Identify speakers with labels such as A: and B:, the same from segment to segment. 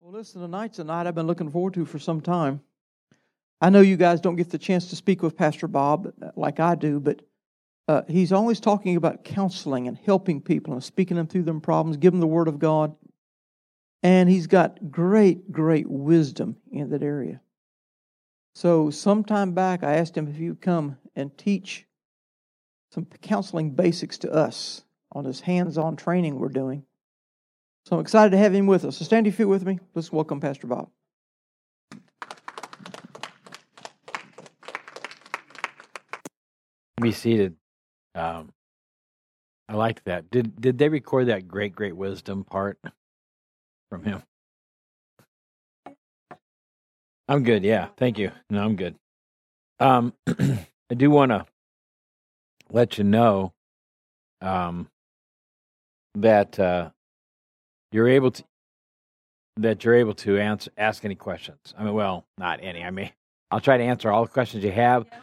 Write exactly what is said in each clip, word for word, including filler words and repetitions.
A: Well, listen, tonight's a night I've been looking forward to for some time. I know you guys don't get the chance to speak with Pastor Bob like I do, but uh, he's always talking about counseling and helping people and speaking them through them problems, giving them the Word of God. And he's got great, great wisdom in that area. So sometime back, I asked him if he would come and teach some counseling basics to us on this hands-on training we're doing. So I'm excited to have him with us. So stand to your feet with me. Let's welcome Pastor Bob.
B: Be seated. Um, I liked that. Did did they record that great, great wisdom part from him? I'm good. Yeah, thank you. No, I'm good. Um, I do want to let you know um, that uh, you're able to that you're able to answer ask any questions. I mean, well, not any. I mean, I'll try to answer all the questions you have. Yeah.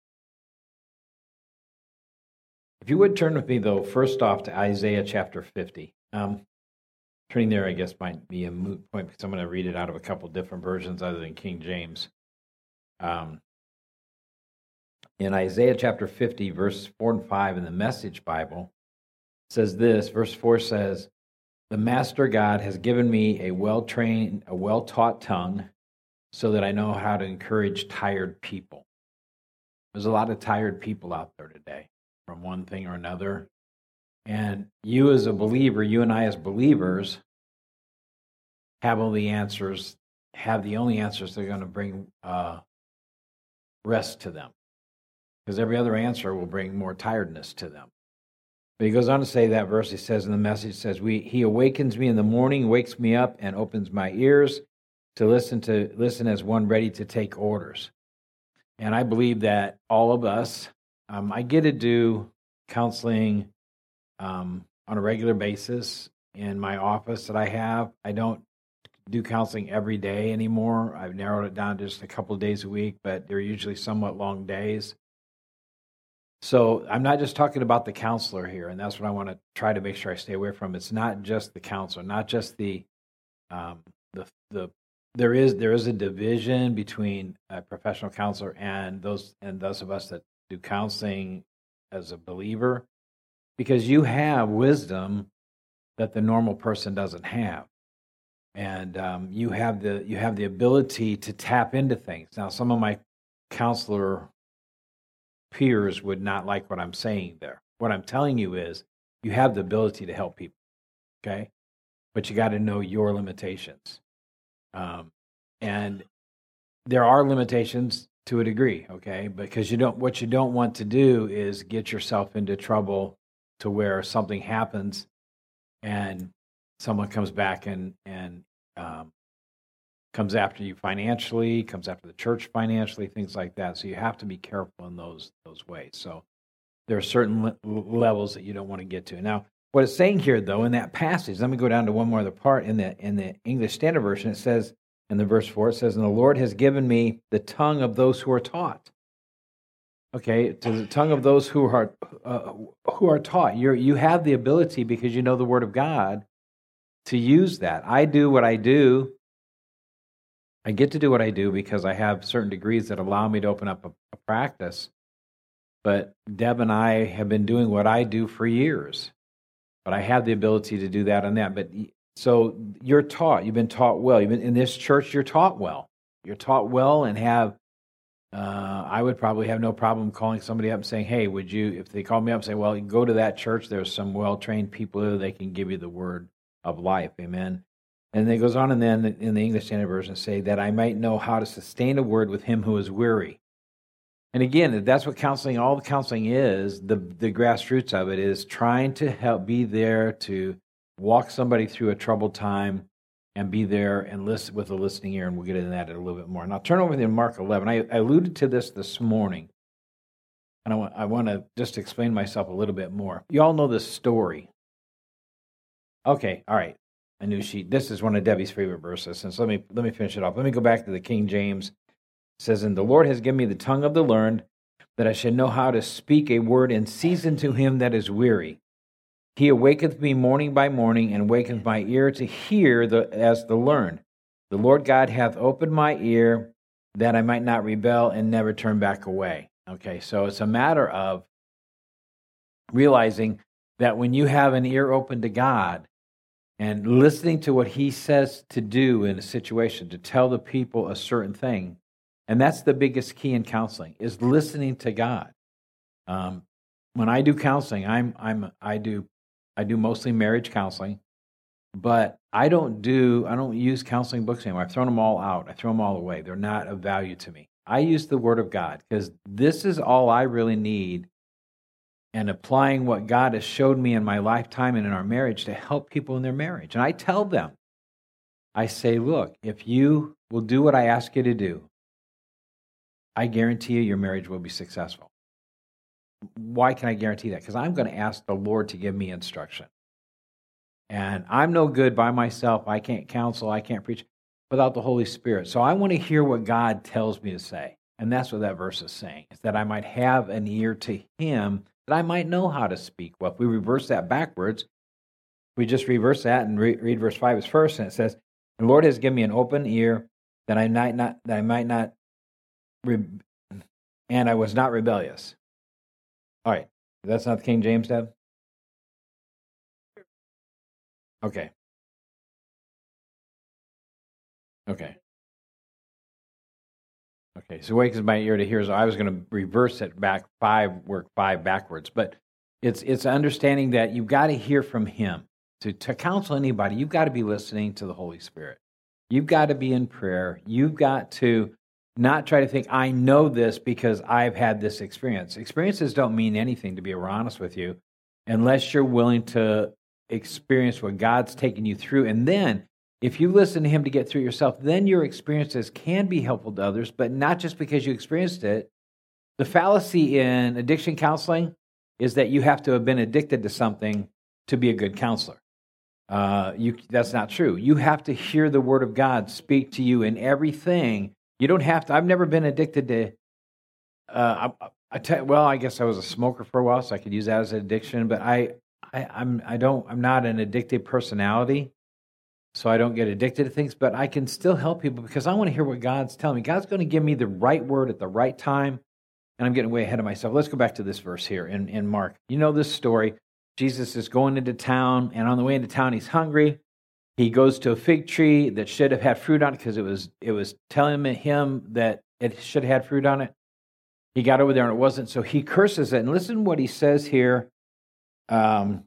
B: If you would turn with me, though, first off to Isaiah chapter fifty. Um, turning there, I guess, might be a moot point because I'm going to read it out of a couple different versions other than King James. Um, in Isaiah chapter fifty, verse four and five in the Message Bible, it says this. Verse four says, "The Master God has given me a well-trained, a well-taught tongue so that I know how to encourage tired people." There's a lot of tired people out there today from one thing or another. And you as a believer, you and I as believers, have all the answers, have the only answers that are going to bring uh, rest to them. Because every other answer will bring more tiredness to them. But he goes on to say that verse, he says in the Message, says, "We He awakens me in the morning, wakes me up, and opens my ears to listen to listen as one ready to take orders." And I believe that all of us, um, I get to do counseling um, on a regular basis in my office that I have. I don't do counseling every day anymore. I've narrowed it down to just a couple of days a week, but they're usually somewhat long days. So I'm not just talking about the counselor here, and that's what I want to try to make sure I stay away from. It's not just the counselor, not just the um, the the. There is there is a division between a professional counselor and those and those of us that do counseling as a believer, because you have wisdom that the normal person doesn't have, and um, you have the you have the ability to tap into things. Now, some of my counselor peers would not like what I'm saying there. What I'm telling you is you have the ability to help people, okay? But you got to know your limitations. Um, and there are limitations to a degree, okay? Because you don't, what you don't want to do is get yourself into trouble to where something happens and someone comes back and, and um, comes after you financially, comes after the church financially, things like that. So you have to be careful in those those ways. So there are certain le- levels that you don't want to get to. Now, what it's saying here, though, in that passage, let me go down to one more other part. In the in the English Standard Version, it says, in the verse four, it says, "And the Lord has given me the tongue of those who are taught." Okay, to the tongue of those who are uh, who are taught. You you have the ability, because you know the Word of God, to use that. I do what I do. I get to do what I do because I have certain degrees that allow me to open up a, a practice. But Deb and I have been doing what I do for years. But I have the ability to do that and that. But so you're taught. You've been taught well. You've been in this church. You're taught well. You're taught well, and have. Uh, I would probably have no problem calling somebody up and saying, "Hey, would you?" If they call me up and say, "Well, you go to that church. There's some well-trained people there. They can give you the word of life." Amen. And then it goes on, and then in the English Standard Version say that I might know how to sustain a word with him who is weary. And again, that's what counseling, all the counseling is, the, the grassroots of it is trying to help be there to walk somebody through a troubled time and be there and listen with a listening ear, and we'll get into that a little bit more. Now turn over to Mark eleven. I, I alluded to this this morning, and I want, I want to just explain myself a little bit more. You all know this story. Okay, all right. I knew she, this is one of Debbie's favorite verses, and so let me let me finish it off. Let me go back to the King James. It says, "And the Lord has given me the tongue of the learned, that I should know how to speak a word in season to him that is weary. He awaketh me morning by morning, and waketh my ear to hear the, as the learned. The Lord God hath opened my ear that I might not rebel and never turn back away. Okay, so it's a matter of realizing that when you have an ear open to God and listening to what he says to do in a situation, to tell the people a certain thing, and that's the biggest key in counseling, is listening to God. Um, when I do counseling, I'm I'm I do I do mostly marriage counseling, but I don't do I don't use counseling books anymore. I've thrown them all out. I throw them all away. They're not of value to me. I use the Word of God because this is all I really need. And applying what God has showed me in my lifetime and in our marriage to help people in their marriage. And I tell them, I say, look, if you will do what I ask you to do, I guarantee you your marriage will be successful. Why can I guarantee that? Because I'm going to ask the Lord to give me instruction. And I'm no good by myself. I can't counsel. I can't preach without the Holy Spirit. So I want to hear what God tells me to say. And that's what that verse is saying, is that I might have an ear to him, that I might know how to speak. Well, if we reverse that backwards, we just reverse that and re- read verse five as first, and it says, "The Lord has given me an open ear that I might not, that I might not, re- and I was not rebellious." All right, that's not the King James, Deb? Okay. Okay. Okay, so wakes my ear to hear. So I was going to reverse it back five, work five backwards, but it's it's understanding that you've got to hear from him. To to counsel anybody, you've got to be listening to the Holy Spirit. You've got to be in prayer. You've got to not try to think, I know this because I've had this experience. Experiences don't mean anything, to be honest with you, unless you're willing to experience what God's taken you through. And then if you listen to him to get through yourself, then your experiences can be helpful to others, but not just because you experienced it. The fallacy in addiction counseling is that you have to have been addicted to something to be a good counselor. Uh, you, that's not true. You have to hear the Word of God speak to you in everything. You don't have to. I've never been addicted to, uh, I, I te- well, I guess I was a smoker for a while, so I could use that as an addiction, but I, I, I'm, I don't, I'm not an addictive personality. So I don't get addicted to things, but I can still help people because I want to hear what God's telling me. God's going to give me the right word at the right time, and I'm getting way ahead of myself. Let's go back to this verse here in, in Mark. You know this story. Jesus is going into town, and on the way into town, he's hungry. He goes to a fig tree that should have had fruit on it because it was it was telling him that it should have had fruit on it. He got over there, and it wasn't, so he curses it. And listen to what he says here. Um,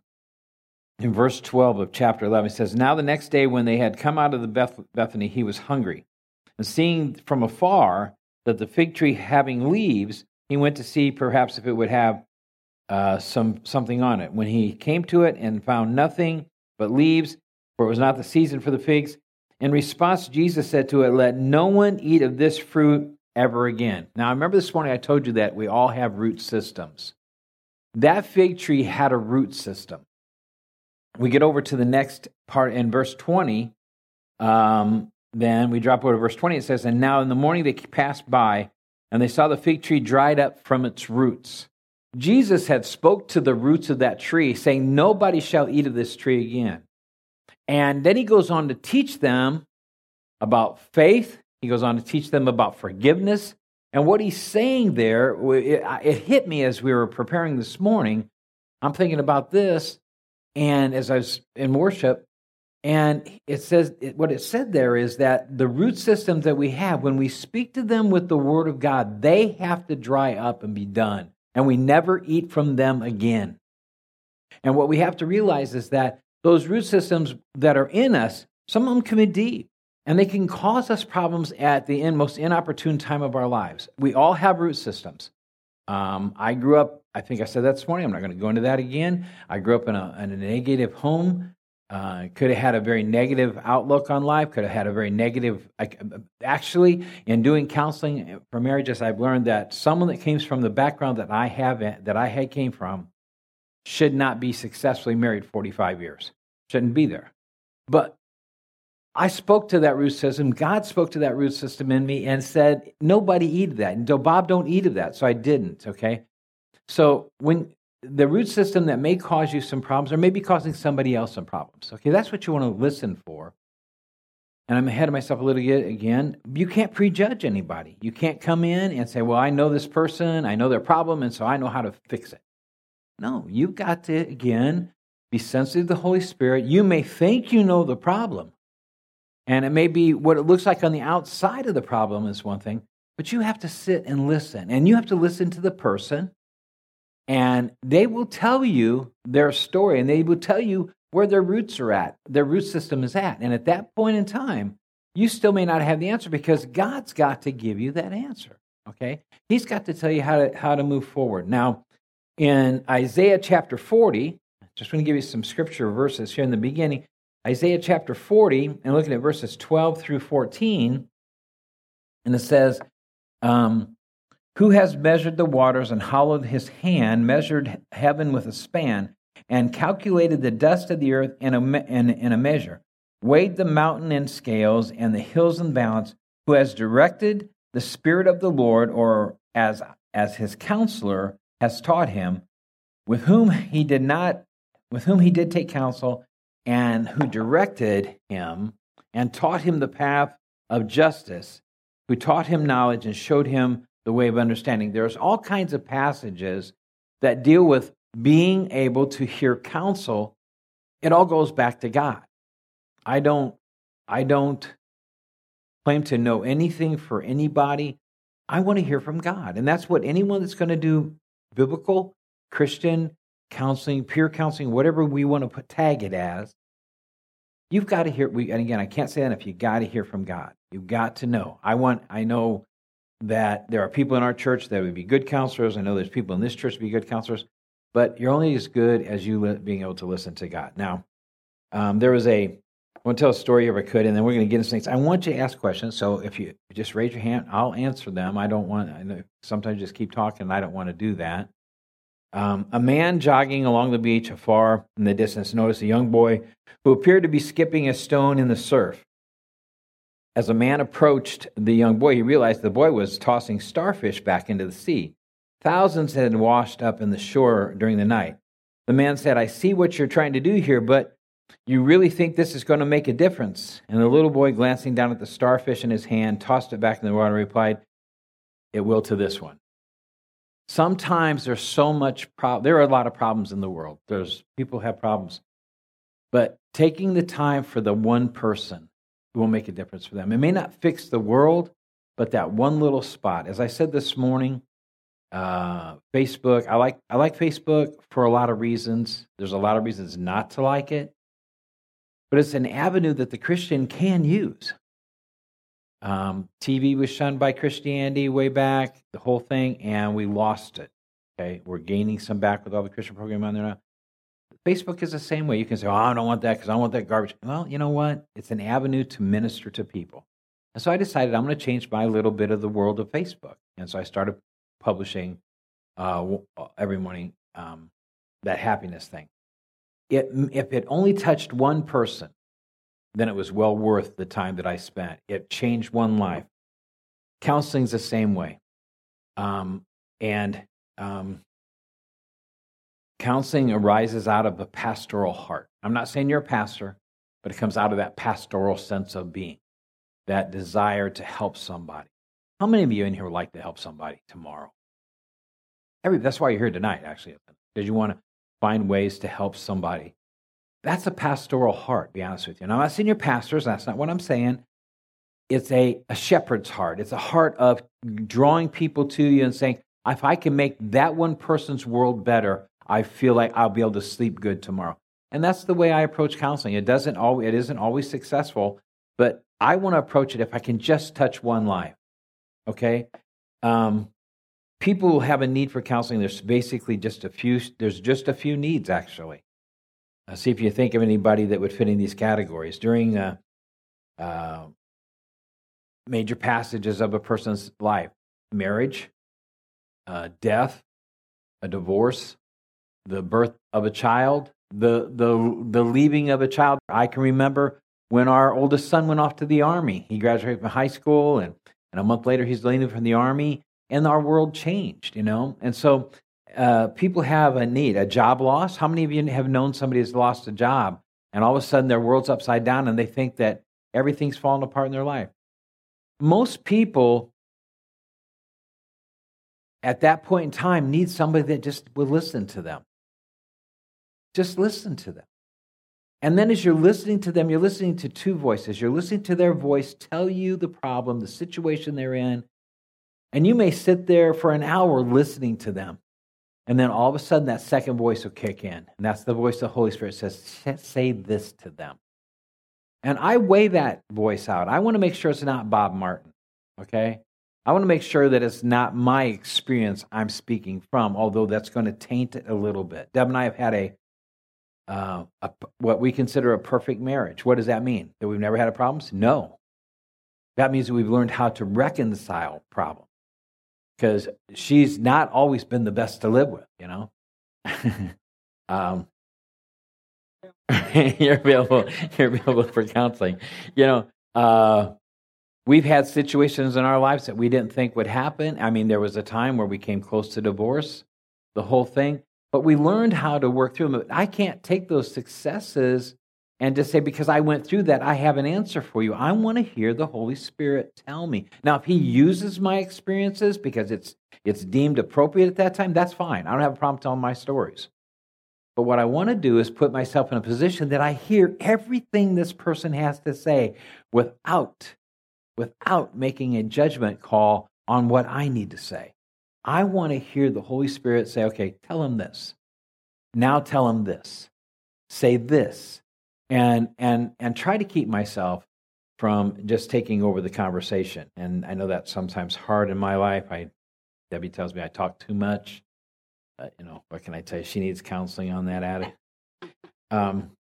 B: In verse twelve of chapter eleven, it says, "Now the next day when they had come out of the Beth- Bethany, he was hungry. And seeing from afar that the fig tree having leaves, he went to see perhaps if it would have uh, some something on it. When he came to it and found nothing but leaves, for it was not the season for the figs, in response, Jesus said to it, 'Let no one eat of this fruit ever again.'" Now, I remember this morning I told you that we all have root systems. That fig tree had a root system. We get over to the next part in verse twenty. Um, then we drop over to verse twenty. It says, "And now in the morning they passed by, and they saw the fig tree dried up from its roots." Jesus had spoke to the roots of that tree, saying, "Nobody shall eat of this tree again." And then he goes on to teach them about faith. He goes on to teach them about forgiveness. And what he's saying there, it, it hit me as we were preparing this morning. I'm thinking about this. And as I was in worship, and it says, what it said there is that the root systems that we have, when we speak to them with the Word of God, they have to dry up and be done. And we never eat from them again. And what we have to realize is that those root systems that are in us, some of them can be deep, and they can cause us problems at the in, most inopportune time of our lives. We all have root systems. Um, I grew up, I think I said that this morning, I'm not going to go into that again. I grew up in a, in a negative home. Uh, could have had a very negative outlook on life, could have had a very negative, actually, in doing counseling for marriages, I've learned that someone that came from the background that I have, that I had came from, should not be successfully married forty-five years. Shouldn't be there. But I spoke to that root system. God spoke to that root system in me and said, nobody eat of that. And so, Bob, don't eat of that. So I didn't, okay? So when the root system that may cause you some problems or may be causing somebody else some problems, okay, that's what you want to listen for. and I'm ahead of myself a little bit again, you can't prejudge anybody. You can't come in and say, well, I know this person, I know their problem, and so I know how to fix it. No, you've got to, again, be sensitive to the Holy Spirit. You may think you know the problem, and it may be what it looks like on the outside of the problem is one thing, but you have to sit and listen, and you have to listen to the person, and they will tell you their story, and they will tell you where their roots are at, their root system is at. And at that point in time, you still may not have the answer because God's got to give you that answer, okay? He's got to tell you how to, how to move forward. Now, in Isaiah chapter forty, just want to give you some scripture verses here in the beginning. Isaiah chapter forty, and looking at verses twelve through fourteen, and it says, um, who has measured the waters and hollowed his hand, measured heaven with a span, and calculated the dust of the earth in a, in, in a measure, weighed the mountain in scales and the hills in balance, who has directed the Spirit of the Lord, or as, as his counselor has taught him, with whom he did not, with whom he did take counsel, and who directed him and taught him the path of justice, who taught him knowledge and showed him the way of understanding. There's all kinds of passages that deal with being able to hear counsel. It all goes back to God. I don't, I don't claim to know anything for anybody. I want to hear from God. And that's what anyone that's going to do biblical, Christian counseling, peer counseling, whatever we want to put, tag it as, you've got to hear, we, and again, I can't say that if you got to hear from God. You've got to know. I want, I know that there are people in our church that would be good counselors. I know there's people in this church to be good counselors. But you're only as good as you li- being able to listen to God. Now, um, there was a, I want to tell a story if I could, and then we're going to get into things. I want you to ask questions, so if you just raise your hand, I'll answer them. I don't want, I know sometimes you just keep talking, and I don't want to do that. Um, a man jogging along the beach afar in the distance noticed a young boy who appeared to be skipping a stone in the surf. As a man approached the young boy, he realized the boy was tossing starfish back into the sea. Thousands had washed up in the shore during the night. The man said, I see what you're trying to do here, but you really think this is going to make a difference? And the little boy, glancing down at the starfish in his hand, tossed it back in the water and replied, it will to this one. Sometimes there's so much problem. There are a lot of problems in the world. There's people have problems. But taking the time for the one person will make a difference for them. It may not fix the world, but that one little spot. As I said this morning, Uh, Facebook, I like I like Facebook for a lot of reasons. There's a lot of reasons not to like it, but it's an avenue that the Christian can use. Um, T V was shunned by Christianity way back, the whole thing, and we lost it. Okay, we're gaining some back with all the Christian program on there now. Facebook is the same way. You can say, "Oh, I don't want that because I want that garbage." Well, you know what? It's an avenue to minister to people, and so I decided I'm going to change my little bit of the world of Facebook, and so I started publishing uh, every morning um, that happiness thing. It, if it only touched one person, then it was well worth the time that I spent. It changed one life. Counseling's the same way. Um, and um, counseling arises out of a pastoral heart. I'm not saying you're a pastor, but it comes out of that pastoral sense of being, that desire to help somebody. How many of you in here would like to help somebody tomorrow? Every, that's why you're here tonight, actually, because you want to find ways to help somebody. That's a pastoral heart, to be honest with you. Now, I'm not saying you're pastors. That's not what I'm saying. It's a, a shepherd's heart. It's a heart of drawing people to you and saying, if I can make that one person's world better, I feel like I'll be able to sleep good tomorrow. And that's the way I approach counseling. It doesn't always, it isn't always successful, but I want to approach it if I can just touch one life. Okay, um, people who have a need for counseling, there's basically just a few. There's just a few needs, actually. Uh, see if you think of anybody that would fit in these categories during uh, uh, major passages of a person's life: marriage, uh, death, a divorce, the birth of a child, the the the leaving of a child. I can remember when our oldest son went off to the Army. He graduated from high school, and And a month later, he's leaving from the Army, and our world changed, you know? And so uh, people have a need, a job loss. How many of you have known somebody who's lost a job, and all of a sudden their world's upside down, and they think that everything's falling apart in their life. Most people at that point in time need somebody that just will listen to them. Just listen to them. And then as you're listening to them, you're listening to two voices. You're listening to their voice tell you the problem, the situation they're in, and you may sit there for an hour listening to them. And then all of a sudden that second voice will kick in. And that's the voice of the Holy Spirit says, say this to them. And I weigh that voice out. I want to make sure it's not Bob Martin, okay? I want to make sure that it's not my experience I'm speaking from, although that's going to taint it a little bit. Deb and I have had a, uh, a what we consider a perfect marriage. What does that mean? That we've never had problems? No. That means that we've learned how to reconcile problems. Because she's not always been the best to live with, you know. um, you're available. You're available for counseling. You know, uh, we've had situations in our lives that we didn't think would happen. I mean, there was a time where we came close to divorce, the whole thing. But we learned how to work through them. I can't take those successes and just say, because I went through that, I have an answer for you. I want to hear the Holy Spirit tell me. Now, if he uses my experiences because it's it's deemed appropriate at that time, that's fine. I don't have a problem telling my stories. But what I want to do is put myself in a position that I hear everything this person has to say without, without making a judgment call on what I need to say. I want to hear the Holy Spirit say, okay, tell him this. Now tell him this. Say this. And and and try to keep myself from just taking over the conversation. And I know that's sometimes hard in my life. I Debbie tells me I talk too much. Uh, you know, what can I tell you? She needs counseling on that attitude. Um,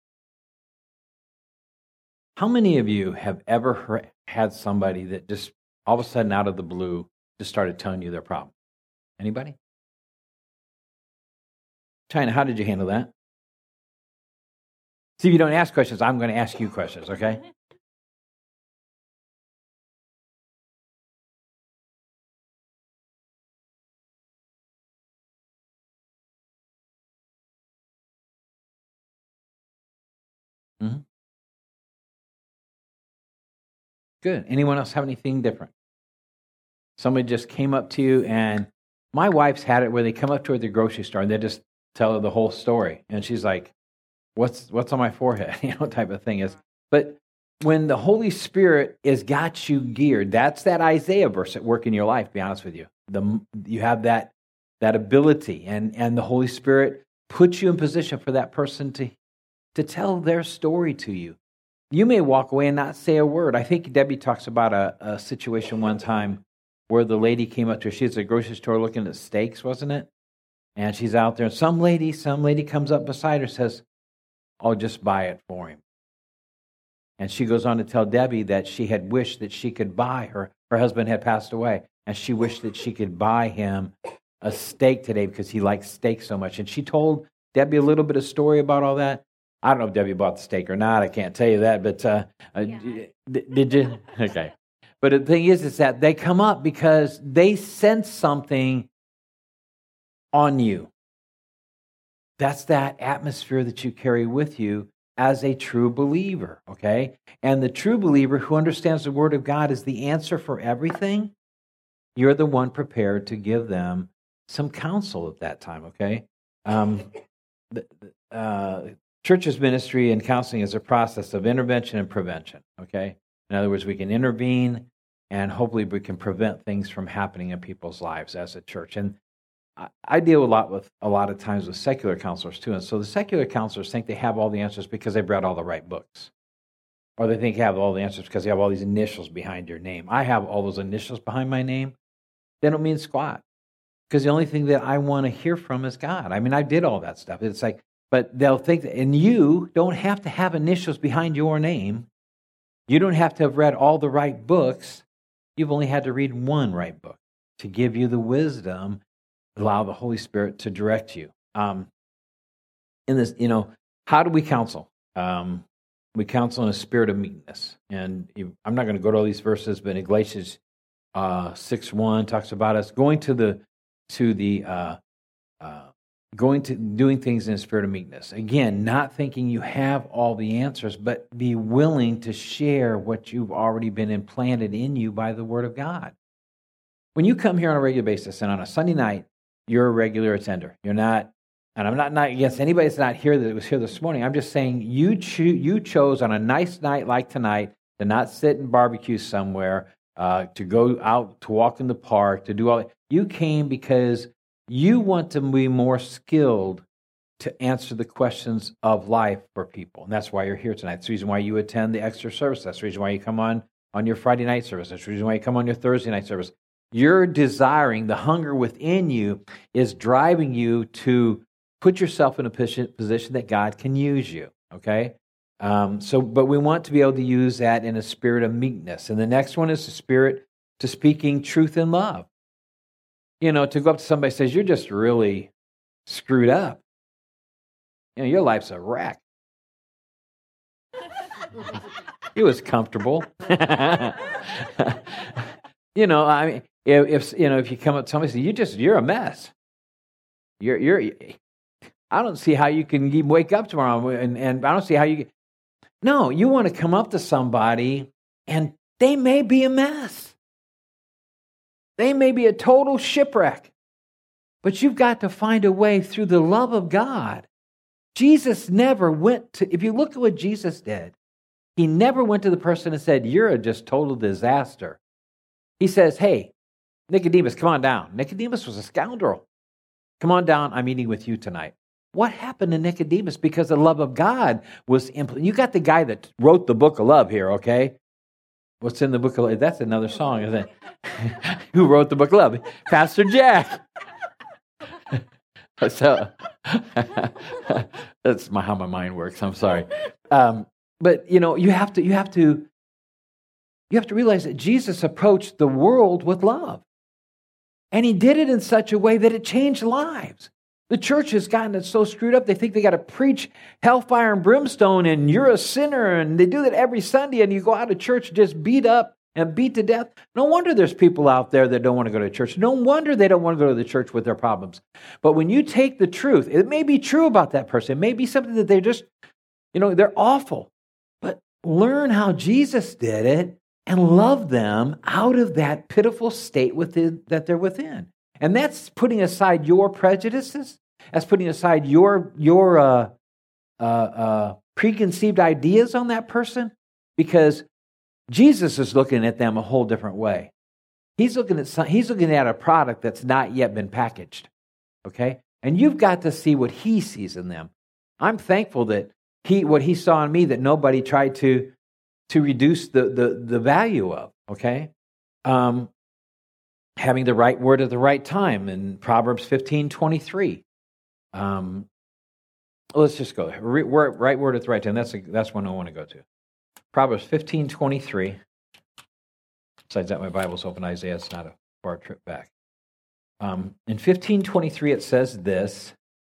B: how many of you have ever heard, had somebody that just all of a sudden out of the blue just started telling you their problem? Anybody? China, how did you handle that? See, if you don't ask questions, I'm going to ask you questions, okay? Mm-hmm. Good. Anyone else have anything different? Somebody just came up to you, and my wife's had it where they come up to her at the grocery store, and they just tell her the whole story. And she's like, What's what's on my forehead, you know, type of thing is. But when the Holy Spirit has got you geared, that's that Isaiah verse at work in your life, to be honest with you. The, you have that that ability, and, and the Holy Spirit puts you in position for that person to, to tell their story to you. You may walk away and not say a word. I think Debbie talks about a, a situation one time where the lady came up to her. She was at a grocery store looking at steaks, wasn't it? And she's out there, and some lady, some lady comes up beside her, says, I'll just buy it for him. And she goes on to tell Debbie that she had wished that she could buy her. Her husband had passed away, and she wished that she could buy him a steak today because he likes steak so much. And she told Debbie a little bit of story about all that. I don't know if Debbie bought the steak or not. I can't tell you that. But uh, yeah. did, did you? Okay. But the thing is, is that they come up because they sense something on you. That's that atmosphere that you carry with you as a true believer, okay? And the true believer who understands the Word of God is the answer for everything. You're the one prepared to give them some counsel at that time, okay? Um, the, uh, church's ministry and counseling is a process of intervention and prevention, okay? In other words, we can intervene, and hopefully we can prevent things from happening in people's lives as a church. And I deal a lot with a lot of times with secular counselors too, and so the secular counselors think they have all the answers because they've read all the right books, or they think they have all the answers because they have all these initials behind your name. I have all those initials behind my name. They don't mean squat, because the only thing that I want to hear from is God. I mean, I did all that stuff. It's like, but they'll think that, and you don't have to have initials behind your name. You don't have to have read all the right books. You've only had to read one right book to give you the wisdom. Allow the Holy Spirit to direct you. Um, in this, you know, how do we counsel? Um, we counsel in a spirit of meekness. And you, I'm not going to go to all these verses, but in Galatians uh, six one talks about us going to the to the uh, uh, going to doing things in a spirit of meekness. Again, not thinking you have all the answers, but be willing to share what you've already been implanted in you by the Word of God. When you come here on a regular basis and on a Sunday night, you're a regular attender. You're not, and I'm not, not against anybody that's not here that was here this morning. I'm just saying you cho- you chose on a nice night like tonight to not sit and barbecue somewhere, uh, to go out, to walk in the park, to do all that. You came because you want to be more skilled to answer the questions of life for people. And that's why you're here tonight. That's the reason why you attend the extra service. That's the reason why you come on, on your Friday night service. That's the reason why you come on your Thursday night service. You're desiring, the hunger within you is driving you to put yourself in a position that God can use you, okay? Um, so, but we want to be able to use that in a spirit of meekness. And the next one is the spirit to speaking truth in love. You know, to go up to somebody and says, you're just really screwed up. You know, your life's a wreck. It was comfortable. You know, I mean, if, if you know, if you come up to somebody and say, you just, you're a mess. You're, you're, I don't see how you can even wake up tomorrow, and, and I don't see how you, no, you want to come up to somebody, and they may be a mess. They may be a total shipwreck, but you've got to find a way through the love of God. Jesus never went to, if you look at what Jesus did, he never went to the person and said, you're a just total disaster. He says, hey, Nicodemus, come on down. Nicodemus was a scoundrel. Come on down, I'm eating with you tonight. What happened to Nicodemus? Because the love of God was impl- You got the guy that wrote the book of love here, okay? What's in the book of love? That's another song, isn't it? Who wrote the book of love? Pastor Jack. So that's my, how my mind works. I'm sorry. Um, but you know, you have to, you have to, you have to realize that Jesus approached the world with love. And he did it in such a way that it changed lives. The church has gotten it so screwed up, they think they got to preach hellfire and brimstone and you're a sinner, and they do that every Sunday, and you go out of church just beat up and beat to death. No wonder there's people out there that don't want to go to church. No wonder they don't want to go to the church with their problems. But when you take the truth, it may be true about that person. It may be something that they're just, you know, they're awful. But learn how Jesus did it and love them out of that pitiful state within, that they're within. And that's putting aside your prejudices. That's putting aside your, your uh, uh, uh, preconceived ideas on that person, because Jesus is looking at them a whole different way. He's looking at some, he's looking at a product that's not yet been packaged, okay? And you've got to see what he sees in them. I'm thankful that he what he saw in me that nobody tried to to reduce the the, the value of, okay? Um, having the right word at the right time in Proverbs fifteen twenty-three. Um, let's just go there. Right word at the right time. That's a, that's one I want to go to. Proverbs fifteen twenty-three. Besides that, my Bible's open. Isaiah, it's not a far trip back. Um, in fifteen twenty-three, it says this: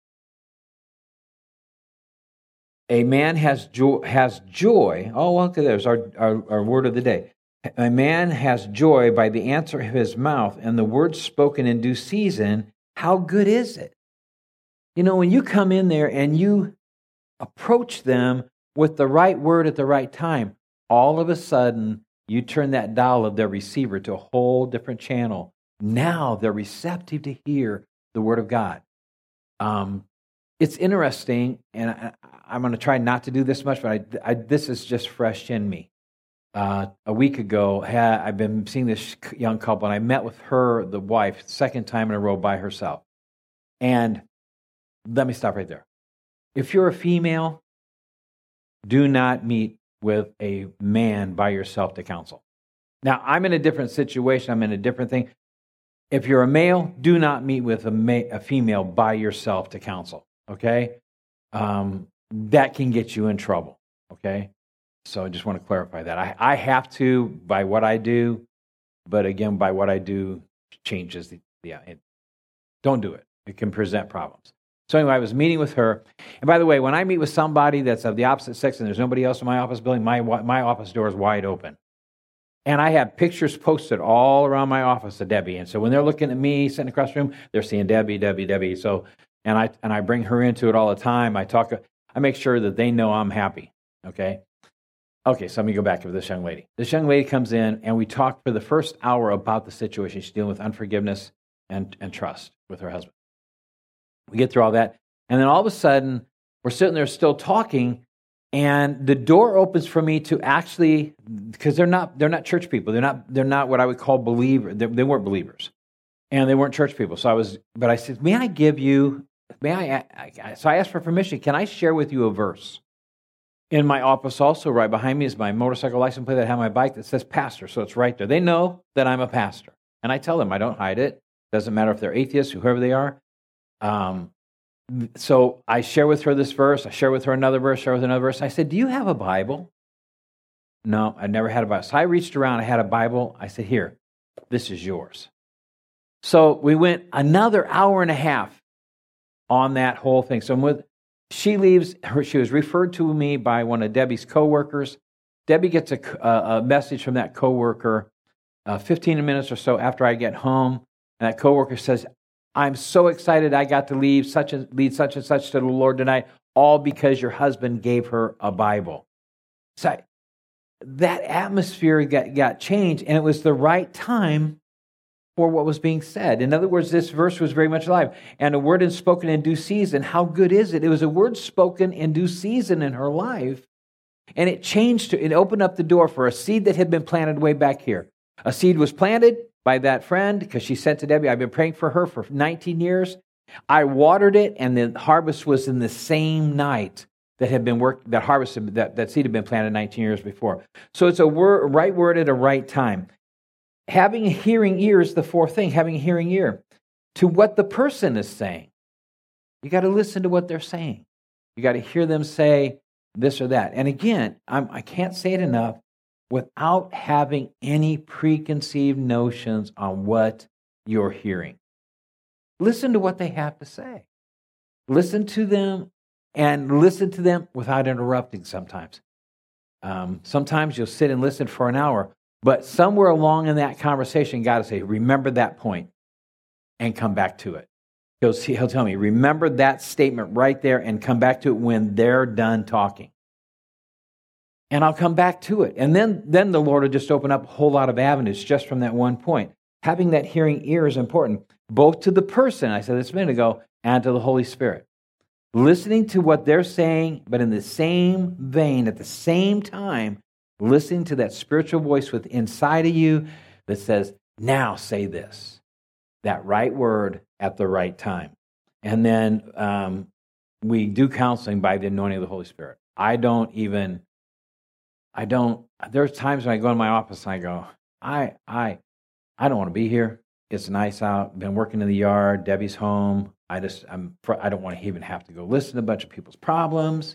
B: a man has joy. Has joy. Oh, well, there's our, our, our word of the day. A man has joy by the answer of his mouth, and the words spoken in due season. How good is it? You know, when you come in there and you approach them with the right word at the right time, all of a sudden, you turn that dial of their receiver to a whole different channel. Now they're receptive to hear the word of God. Um, it's interesting, and I, I'm going to try not to do this much, but I, I, this is just fresh in me. Uh, a week ago, had, I've been seeing this young couple, and I met with her, the wife, second time in a row by herself. And let me stop right there. If you're a female, do not meet with a man by yourself to counsel. Now, I'm in a different situation. I'm in a different thing. If you're a male, do not meet with a, ma- a female by yourself to counsel, okay? Um, that can get you in trouble, okay? So I just want to clarify that. I, I have to by what I do, but again, by what I do changes the, yeah, it, don't do it. It can present problems. So anyway, I was meeting with her. And by the way, when I meet with somebody that's of the opposite sex and there's nobody else in my office building, my my office door is wide open. And I have pictures posted all around my office of Debbie. And so when they're looking at me sitting across the room, they're seeing Debbie, Debbie, Debbie. So And I and I bring her into it all the time. I talk, I make sure that they know I'm happy, okay? Okay, so let me go back to this young lady. This young lady comes in, and we talk for the first hour about the situation. She's dealing with unforgiveness and, and trust with her husband. We get through all that, and then all of a sudden, we're sitting there still talking, and the door opens for me to actually, because they're not they're not church people. They're not they're not what I would call believers. They, they weren't believers, and they weren't church people. So I was, but I said, may I give you, may I, I, I so I asked for permission. Can I share with you a verse? In my office also, right behind me, is my motorcycle license plate that I have on my bike that says pastor, so it's right there. They know that I'm a pastor. And I tell them, I don't hide it. Doesn't matter if they're atheists, whoever they are. Um, so I share with her this verse. I share with her another verse, share with her another verse. I said, do you have a Bible? No, I never had a Bible. So I reached around, I had a Bible. I said, here, this is yours. So we went another hour and a half on that whole thing. So I'm with... She leaves, her, she was referred to me by one of Debbie's coworkers. Debbie gets a, a, a message from that coworker uh, fifteen minutes or so after I get home. And that coworker says, I'm so excited I got to leave such and lead such and such to the Lord tonight, all because your husband gave her a Bible. So I, that atmosphere got, got changed, and it was the right time for what was being said. In other words, this verse was very much alive. And a word is spoken in due season. How good is it? It was a word spoken in due season in her life. And it changed, to, it opened up the door for a seed that had been planted way back here. A seed was planted by that friend because she said to Debbie, I've been praying for her for nineteen years. I watered it, and the harvest was in the same night that had been worked, that harvest, that, that seed had been planted nineteen years before. So it's a word, right word at a right time. Having a hearing ear is the fourth thing, having a hearing ear to what the person is saying. You got to listen to what they're saying. You got to hear them say this or that. And again, I'm, I can't say it enough, without having any preconceived notions on what you're hearing. Listen to what they have to say. Listen to them, and listen to them without interrupting sometimes. Um, sometimes you'll sit and listen for an hour, but somewhere along in that conversation, God will say, remember that point and come back to it. He'll, see, he'll tell me, remember that statement right there and come back to it when they're done talking. And I'll come back to it. And then, then the Lord will just open up a whole lot of avenues just from that one point. Having that hearing ear is important, both to the person, I said this a minute ago, and to the Holy Spirit. Listening to what they're saying, but in the same vein, at the same time, listening to that spiritual voice within inside of you that says, now say this. That right word at the right time. And then um, we do counseling by the anointing of the Holy Spirit. I don't even, I don't, there's times when I go in my office and I go, I, I, I don't want to be here. It's nice out. Been working in the yard. Debbie's home. I just, I'm, I don't want to even have to go listen to a bunch of people's problems.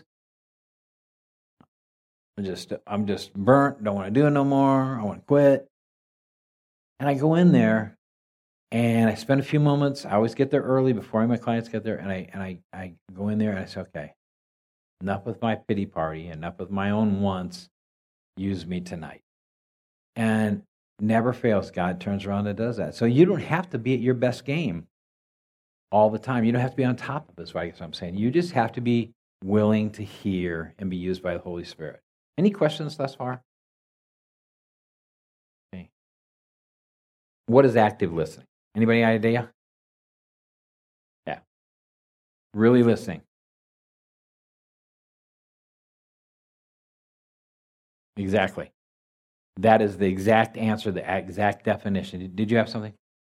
B: I'm just, I'm just burnt. Don't want to do it no more. I want to quit. And I go in there, and I spend a few moments. I always get there early before my clients get there, and I and I, I go in there and I say, okay, enough with my pity party, enough with my own wants. Use me tonight. And never fails. God turns around and does that. So you don't have to be at your best game all the time. You don't have to be on top of this, right? That's what I'm saying. You just have to be willing to hear and be used by the Holy Spirit. Any questions thus far? Okay. What is active listening? Anybody idea? Yeah. Really listening. Exactly. That is the exact answer, the exact definition. Did you have something?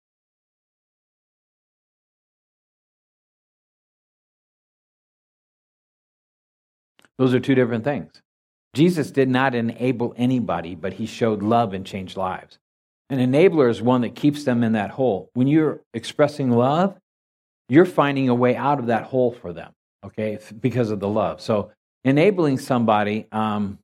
B: Those are two different things. Jesus did not enable anybody, but he showed love and changed lives. An enabler is one that keeps them in that hole. When you're expressing love, you're finding a way out of that hole for them, okay, because of the love. So enabling somebody, um,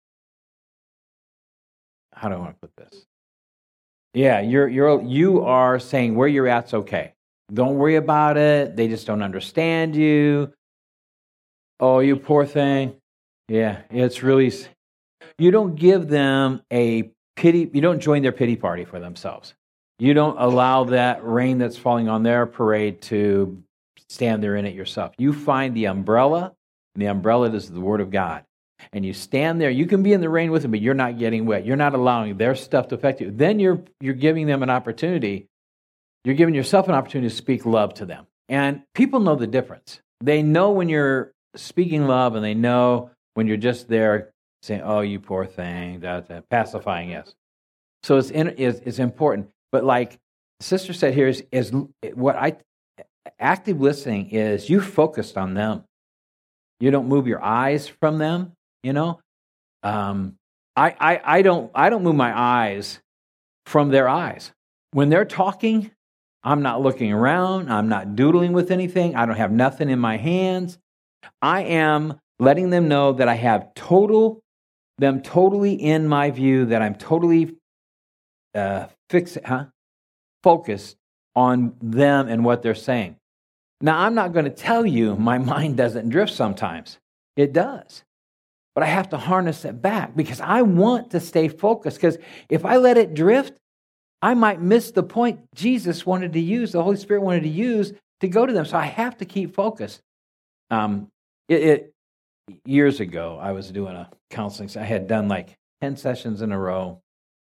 B: how do I want to put this? Yeah, you're you're you are saying where you're at's okay. Don't worry about it. They just don't understand you. Oh, you poor thing. Yeah, it's really, you don't give them a pity, you don't join their pity party for themselves. You don't allow that rain that's falling on their parade to stand there in it yourself. You find the umbrella, and the umbrella is the Word of God. And you stand there. You can be in the rain with them, but you're not getting wet. You're not allowing their stuff to affect you. Then you're you're giving them an opportunity. You're giving yourself an opportunity to speak love to them. And people know the difference. They know when you're speaking love, and they know when you're just there saying, "Oh, you poor thing," that, that pacifying, yes. So it's, in, it's it's important. But like Sister said here, is, is what I active listening is you focused on them. You don't move your eyes from them. You know, um, I, I I don't I don't move my eyes from their eyes when they're talking. I'm not looking around. I'm not doodling with anything. I don't have nothing in my hands. I am letting them know that I have total them totally in my view. That I'm totally uh, fixed, huh? focused on them and what they're saying. Now, I'm not going to tell you my mind doesn't drift sometimes. It does. But I have to harness it back because I want to stay focused. Because if I let it drift, I might miss the point Jesus wanted to use, the Holy Spirit wanted to use to go to them. So I have to keep focused. Um, it, it years ago, I was doing a counseling. I had done like ten sessions in a row.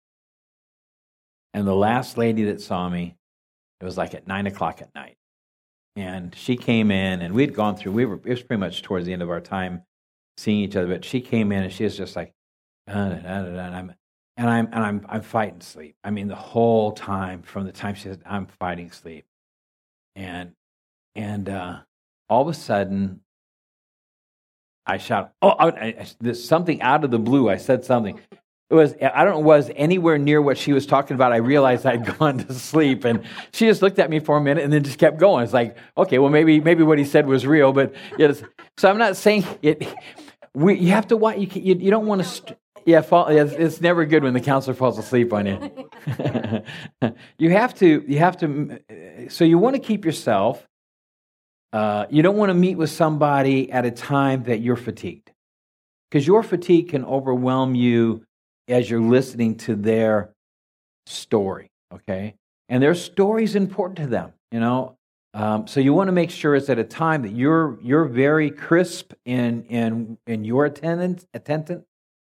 B: And the last lady that saw me, it was like at nine o'clock at night. And she came in, and we'd gone through, we were, it was pretty much towards the end of our time seeing each other, but she came in and she was just like, da, da, da, da, and I'm and I'm and I'm I'm fighting sleep. I mean, the whole time from the time she said, I'm fighting sleep, and and uh, all of a sudden, I shout, oh, I, I, there's something out of the blue. I said something. It was I don't know, it was anywhere near what she was talking about. I realized I'd gone to sleep, and she just looked at me for a minute and then just kept going. It's like, okay, well, maybe maybe what he said was real, but yes. So I'm not saying it. We, you have to watch. You, you, you don't want to. St- yeah, fall, it's, it's never good when the counselor falls asleep on you. you have to. You have to. So you want to keep yourself. Uh, you don't want to meet with somebody at a time that you're fatigued, because your fatigue can overwhelm you as you're listening to their story. Okay, and their story is important to them. You know. Um, so you want to make sure it's at a time that you're you're very crisp in in in your attendance, attention,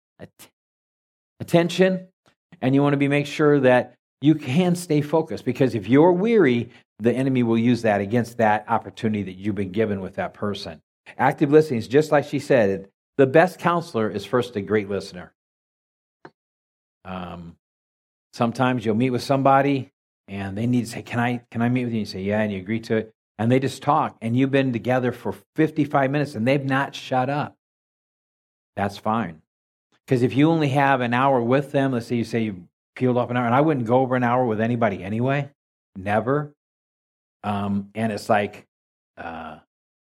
B: attention, and you want to be make sure that you can stay focused. Because if you're weary, the enemy will use that against that opportunity that you've been given with that person. Active listening is just like she said. The best counselor is first a great listener. Um, sometimes you'll meet with somebody. And they need to say, can I can I meet with you? And you say, yeah, and you agree to it. And they just talk. And you've been together for fifty-five minutes and they've not shut up. That's fine. Because if you only have an hour with them, let's say you say you peeled off an hour, and I wouldn't go over an hour with anybody anyway. Never. Um, and it's like, uh,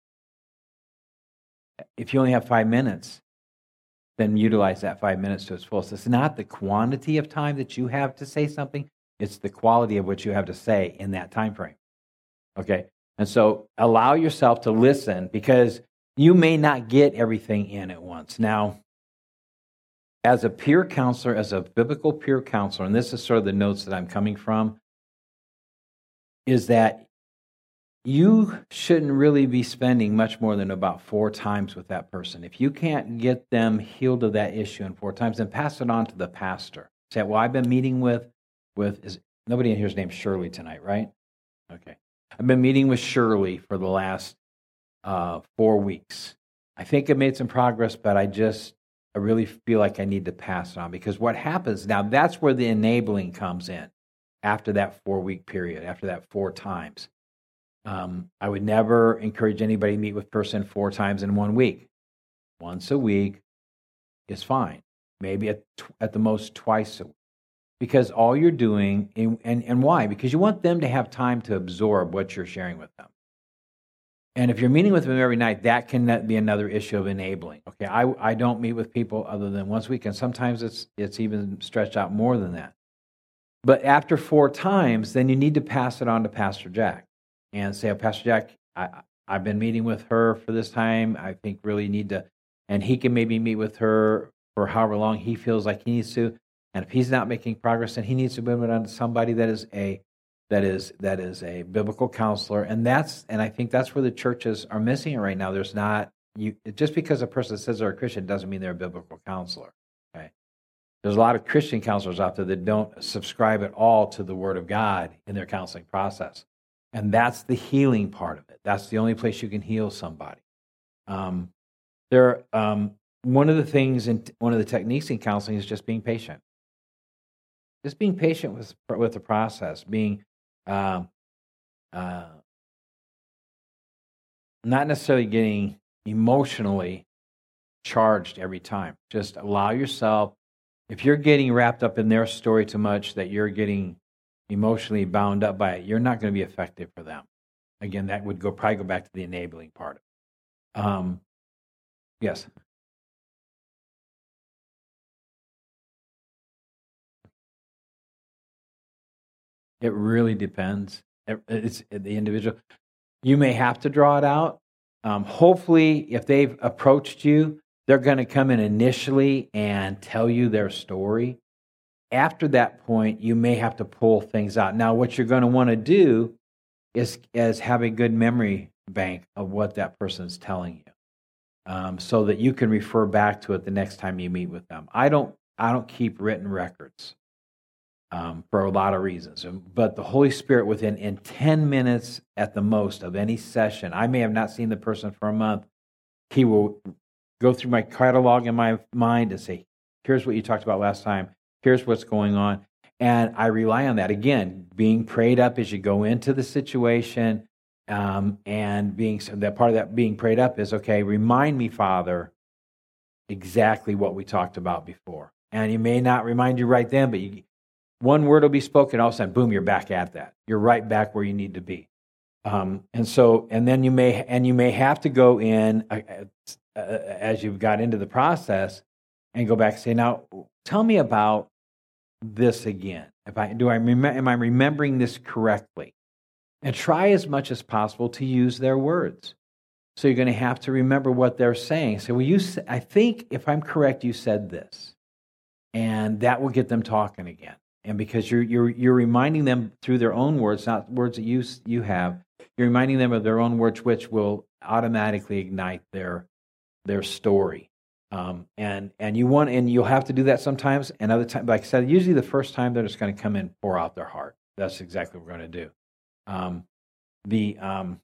B: if you only have five minutes, then utilize that five minutes to its fullest. It's not the quantity of time that you have to say something. It's the quality of what you have to say in that time frame. Okay? And so allow yourself to listen because you may not get everything in at once. Now, as a peer counselor, as a biblical peer counselor, and this is sort of the notes that I'm coming from, is that you shouldn't really be spending much more than about four times with that person. If you can't get them healed of that issue in four times, then pass it on to the pastor. Say, well, I've been meeting with With is nobody in here is named Shirley tonight, right? Okay, I've been meeting with Shirley for the last uh, four weeks. I think I made some progress, but I just I really feel like I need to pass it on because what happens now? That's where the enabling comes in. After that four week period, after that four times, um, I would never encourage anybody to meet with person four times in one week. Once a week is fine. Maybe at at the most twice a week. Because all you're doing, and, and, and why? Because you want them to have time to absorb what you're sharing with them. And if you're meeting with them every night, that can be another issue of enabling. Okay, I, I don't meet with people other than once a week, and sometimes it's it's even stretched out more than that. But after four times, then you need to pass it on to Pastor Jack and say, oh, Pastor Jack, I, I've been meeting with her for this time. I think really need to, and he can maybe meet with her for however long he feels like he needs to. And if he's not making progress, then he needs to move it on to somebody that is a that is that is a biblical counselor, and that's and I think that's where the churches are missing it right now. There's not you just because a person says they're a Christian doesn't mean they're a biblical counselor. Okay, there's a lot of Christian counselors out there that don't subscribe at all to the Word of God in their counseling process, and that's the healing part of it. That's the only place you can heal somebody. Um, there, um, one of the things and one of the techniques in counseling is just being patient. Just being patient with with the process, being uh, uh, not necessarily getting emotionally charged every time. Just allow yourself. If you're getting wrapped up in their story too much, that you're getting emotionally bound up by it, you're not going to be effective for them. Again, that would go probably go back to the enabling part. Um, yes. It really depends. It- It's the individual. You may have to draw it out. Um, hopefully, if they've approached you, they're going to come in initially and tell you their story. After that point, you may have to pull things out. Now, what you're going to want to do is, is have a good memory bank of what that person's telling you, um, so that you can refer back to it the next time you meet with them. I don't. I don't keep written records. Um, for a lot of reasons. But the Holy Spirit, within in ten minutes at the most of any session, I may have not seen the person for a month, he will go through my catalog in my mind and say, here's what you talked about last time, here's what's going on. And I rely on that. Again, being prayed up as you go into the situation, um, and being so that part of that being prayed up is, okay, remind me, Father, exactly what we talked about before. And he may not remind you right then, but you one word will be spoken, all of a sudden, boom, you're back at that. You're right back where you need to be. Um, and so, and then you may, and you may have to go in uh, uh, as you've got into the process and go back and say, now, tell me about this again. If I do, I rem- am I remembering this correctly? And try as much as possible to use their words. So you're going to have to remember what they're saying. So, well, you, I think, if I'm correct, you said this, and that will get them talking again. And because you're you're you're reminding them through their own words, not words that you you have, you're reminding them of their own words, which will automatically ignite their their story. Um, and and you want and you'll have to do that sometimes. And other times, like I said, usually the first time they're just going to come in, pour out their heart. That's exactly what we're going to do. Um, the um,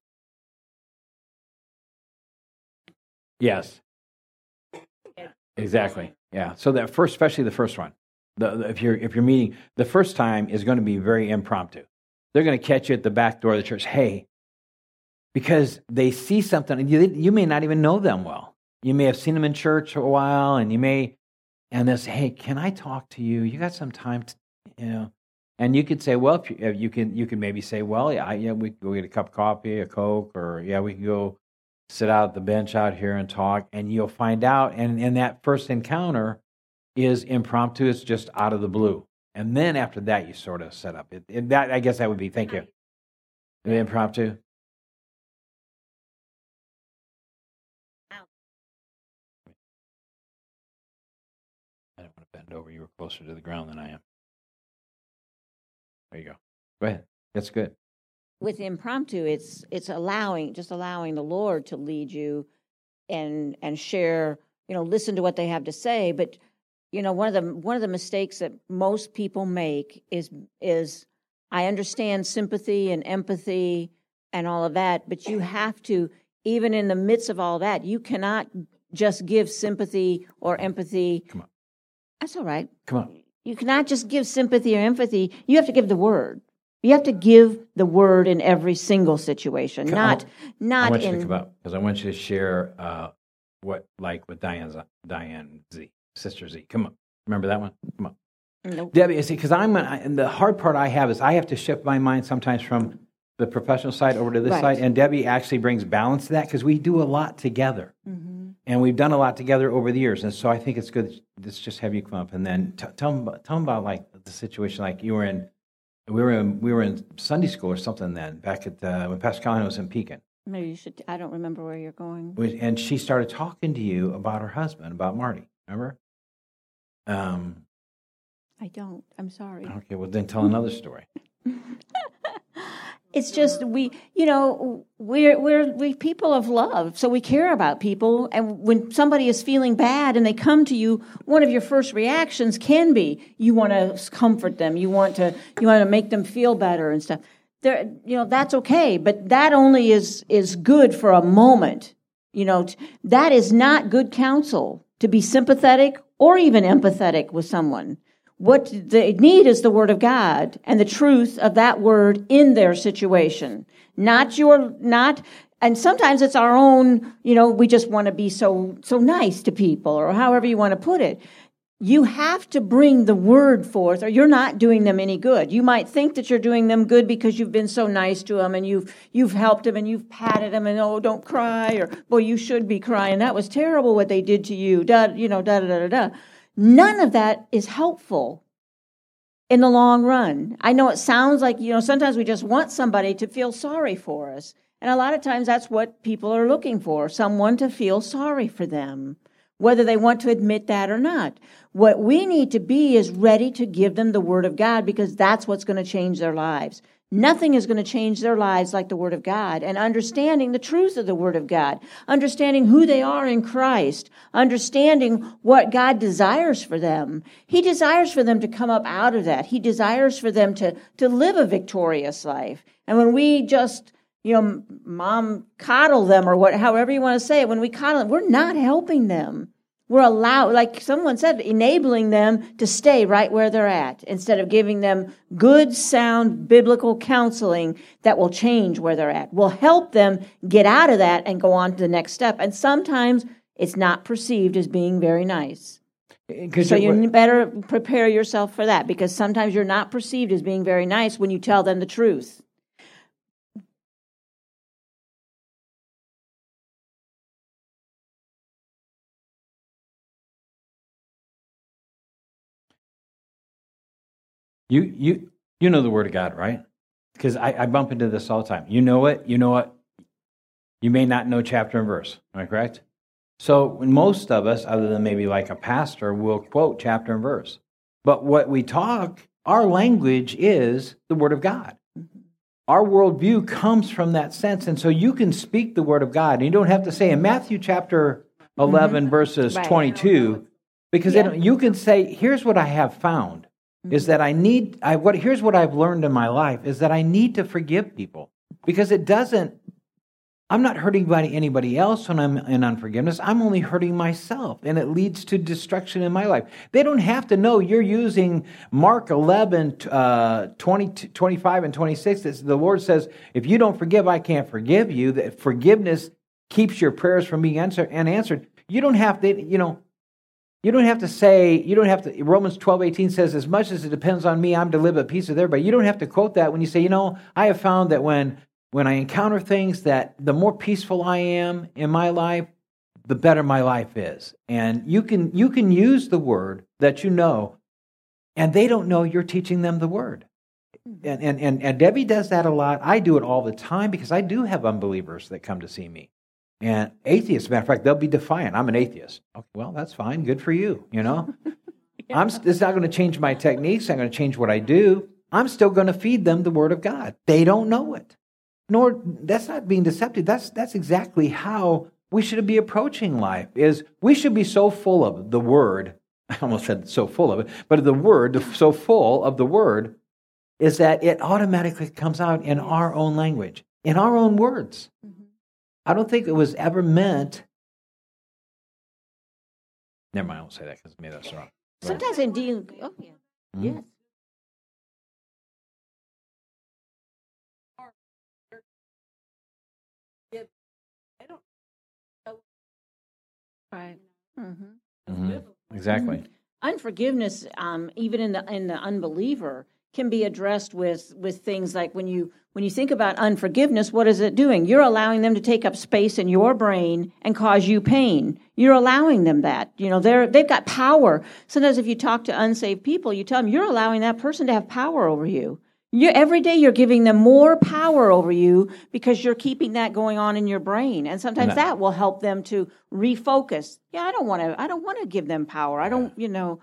B: yes, exactly, yeah. So that first, especially the first one. The, the, if you're if you're meeting, the first time is going to be very impromptu. They're going to catch you at the back door of the church. Hey, because they see something, and you you may not even know them well. You may have seen them in church a while, and you may, and they say, "Hey, can I talk to you? You got some time, to, you know?" And you could say, "Well, if you, if you can, you can maybe say, well, yeah, yeah, we can go get a cup of coffee, a Coke, or yeah, we can go sit out at the bench out here and talk." And you'll find out, and in that first encounter is impromptu. It's just out of the blue. And then after that, you sort of set up. It, it, that I guess that would be, thank you. The impromptu. I don't want to bend over. You were closer to the ground than I am. There you go. Go ahead. That's good.
C: With impromptu, it's it's allowing, just allowing the Lord to lead you and and share, you know, listen to what they have to say. But you know, one of the one of the mistakes that most people make is is I understand sympathy and empathy and all of that, but you have to, even in the midst of all that, you cannot just give sympathy or empathy.
B: Come on.
C: That's all right.
B: Come on.
C: You cannot just give sympathy or empathy. You have to give the word. You have to give the word in every single situation,
B: Come
C: not
B: on.
C: not
B: I want
C: in.
B: you to come up because I want you to share uh, what, like with Diane's, Diane Z, Sister Z. Come on. Remember that one? Come on.
C: Nope.
B: Debbie, see, because I'm, and the hard part I have is I have to shift my mind sometimes from the professional side over to this
C: Right.
B: side, and Debbie actually brings balance to that because we do a lot together.
C: Mm-hmm.
B: And we've done a lot together over the years, and so I think it's good. Let's just have you come up and then t- tell them, tell them about like the situation. Like you were in, we were in, we were in Sunday school or something then back at uh, when Pastor Callahan was in Pekin.
C: Maybe you should. I don't remember where you're going.
B: We- And she started talking to you about her husband, about Marty. Remember? Um.
C: I don't. I'm sorry.
B: Okay. Well, then tell another story.
C: It's just we, you know, we're we're we people of love, so we care about people. And when somebody is feeling bad and they come to you, one of your first reactions can be you want to comfort them, you want to you want to make them feel better and stuff. There, you know, that's okay, but that only is is good for a moment. You know, that is not good counsel to be sympathetic or even empathetic with someone. What they need is the Word of God and the truth of that Word in their situation. Not your, not, and sometimes it's our own, you know, we just want to be so, so nice to people, or however you want to put it. You have to bring the Word forth, or you're not doing them any good. You might think that you're doing them good because you've been so nice to them, and you've you've helped them, and you've patted them, and oh, don't cry, or boy, you should be crying. That was terrible what they did to you. Da, you know, da da da da da. None of that is helpful in the long run. I know it sounds like, you know, sometimes we just want somebody to feel sorry for us. And a lot of times that's what people are looking for, someone to feel sorry for them, whether they want to admit that or not. What we need to be is ready to give them the Word of God, because that's what's going to change their lives. Nothing is going to change their lives like the Word of God, and understanding the truth of the Word of God, understanding who they are in Christ, understanding what God desires for them. He desires for them to come up out of that. He desires for them to, to live a victorious life. And when we just, you know, mom coddle them, or what, however you want to say it, when we coddle them, we're not helping them. We're allowed, like someone said, enabling them to stay right where they're at instead of giving them good, sound, biblical counseling that will change where they're at, will help them get out of that and go on to the next step. And sometimes it's not perceived as being very nice. So you better prepare yourself for that, because sometimes you're not perceived as being very nice when you tell them the truth.
B: You you you know the Word of God, right? Because I, I bump into this all the time. You know it, you know it. You may not know chapter and verse. Am I correct? So most of us, other than maybe like a pastor, will quote chapter and verse. But what we talk, our language is the Word of God. Our worldview comes from that sense. And so you can speak the Word of God. And you don't have to say in Matthew chapter eleven, mm-hmm. verses right. twenty-two, because yeah. you can say, here's what I have found. Is that I need, I what here's what I've learned in my life, is that I need to forgive people. Because it doesn't, I'm not hurting anybody, anybody else when I'm in unforgiveness. I'm only hurting myself, and it leads to destruction in my life. They don't have to know you're using Mark eleven, uh, twenty, twenty-five, and twenty-six. It's, the Lord says, if you don't forgive, I can't forgive you. That forgiveness keeps your prayers from being answered and answered. You don't have to, you know, You don't have to say, you don't have to, Romans twelve eighteen says, as much as it depends on me, I'm to live at peace with everybody. You don't have to quote that when you say, you know, I have found that when, when I encounter things, that the more peaceful I am in my life, the better my life is. And you can you can use the Word that you know, and they don't know you're teaching them the Word. And, and, and, and Debbie does that a lot. I do it all the time, because I do have unbelievers that come to see me. And atheists, as a matter of fact, they'll be defiant. I'm an atheist. Okay, well, that's fine. Good for you, you know. yeah. I'm. It's not going to change my techniques. It's not going to change what I do. I'm still going to feed them the Word of God. They don't know it. Nor, that's not being deceptive. That's, that's exactly how we should be approaching life, is we should be so full of the Word. I almost said so full of it, but the Word, so full of the Word, is that it automatically comes out in our own language, in our own words. Mm-hmm. I don't think it was ever meant. Never mind, I won't say that because maybe that's wrong. Go
C: Sometimes ahead. in dealing, oh yeah, mm-hmm. yes. Right. Mm-hmm.
B: Mm-hmm. Exactly.
C: Mm-hmm. Unforgiveness, um, even in the in the unbeliever, can be addressed with with things like when you when you think about unforgiveness, what is it doing? You're allowing them to take up space in your brain and cause you pain. You're allowing them that. You know, they're they've got power. Sometimes if you talk to unsaved people, you tell them you're allowing that person to have power over you. You every day you're giving them more power over you because you're keeping that going on in your brain. And sometimes that, that will help them to refocus. Yeah, I don't want to I don't want to give them power. I don't, you know,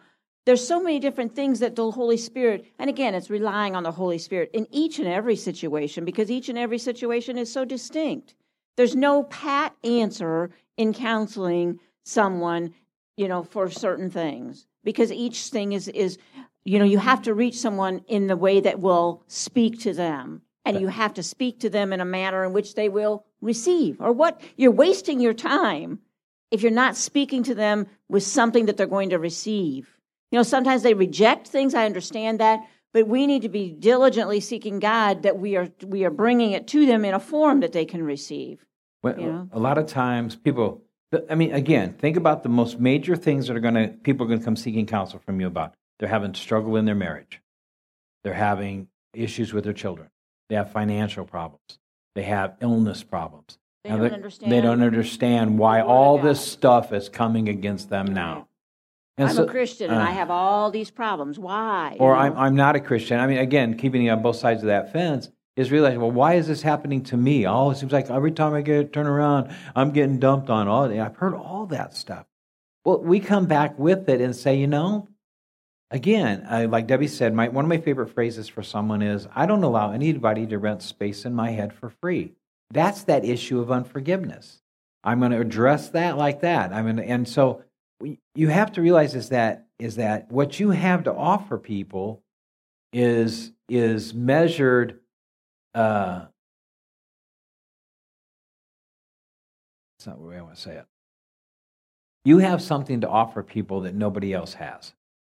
C: there's so many different things that the Holy Spirit, and again, it's relying on the Holy Spirit in each and every situation, because each and every situation is so distinct. There's no pat answer in counseling someone, you know, for certain things, because each thing is, is, you know, you have to reach someone in the way that will speak to them, and you have to speak to them in a manner in which they will receive. Or what, you're wasting your time if you're not speaking to them with something that they're going to receive. You know, sometimes they reject things. I understand that, but we need to be diligently seeking God that we are we are bringing it to them in a form that they can receive.
B: Well,
C: you know?
B: A lot of times, people. I mean, again, think about the most major things that are going to people are going to come seeking counsel from you about. They're having struggle in their marriage. They're having issues with their children. They have financial problems. They have illness problems.
C: They don't understand.
B: They don't understand why all this stuff is coming against them now. And
C: I'm
B: so,
C: a Christian and
B: uh,
C: I have all these problems. Why?
B: Or
C: You know?
B: I'm I'm not a Christian. I mean, again, keeping on both sides of that fence is realizing, well, why is this happening to me? Oh, it seems like every time I get turn around, I'm getting dumped on. All I've heard all that stuff. Well, we come back with it and say, you know, again, I, like Debbie said, my, one of my favorite phrases for someone is, I don't allow anybody to rent space in my head for free. That's that issue of unforgiveness. I'm going to address that like that. I mean, and so we, you have to realize is that is that what you have to offer people is is measured. Uh, that's not the way I want to say it. You have something to offer people that nobody else has.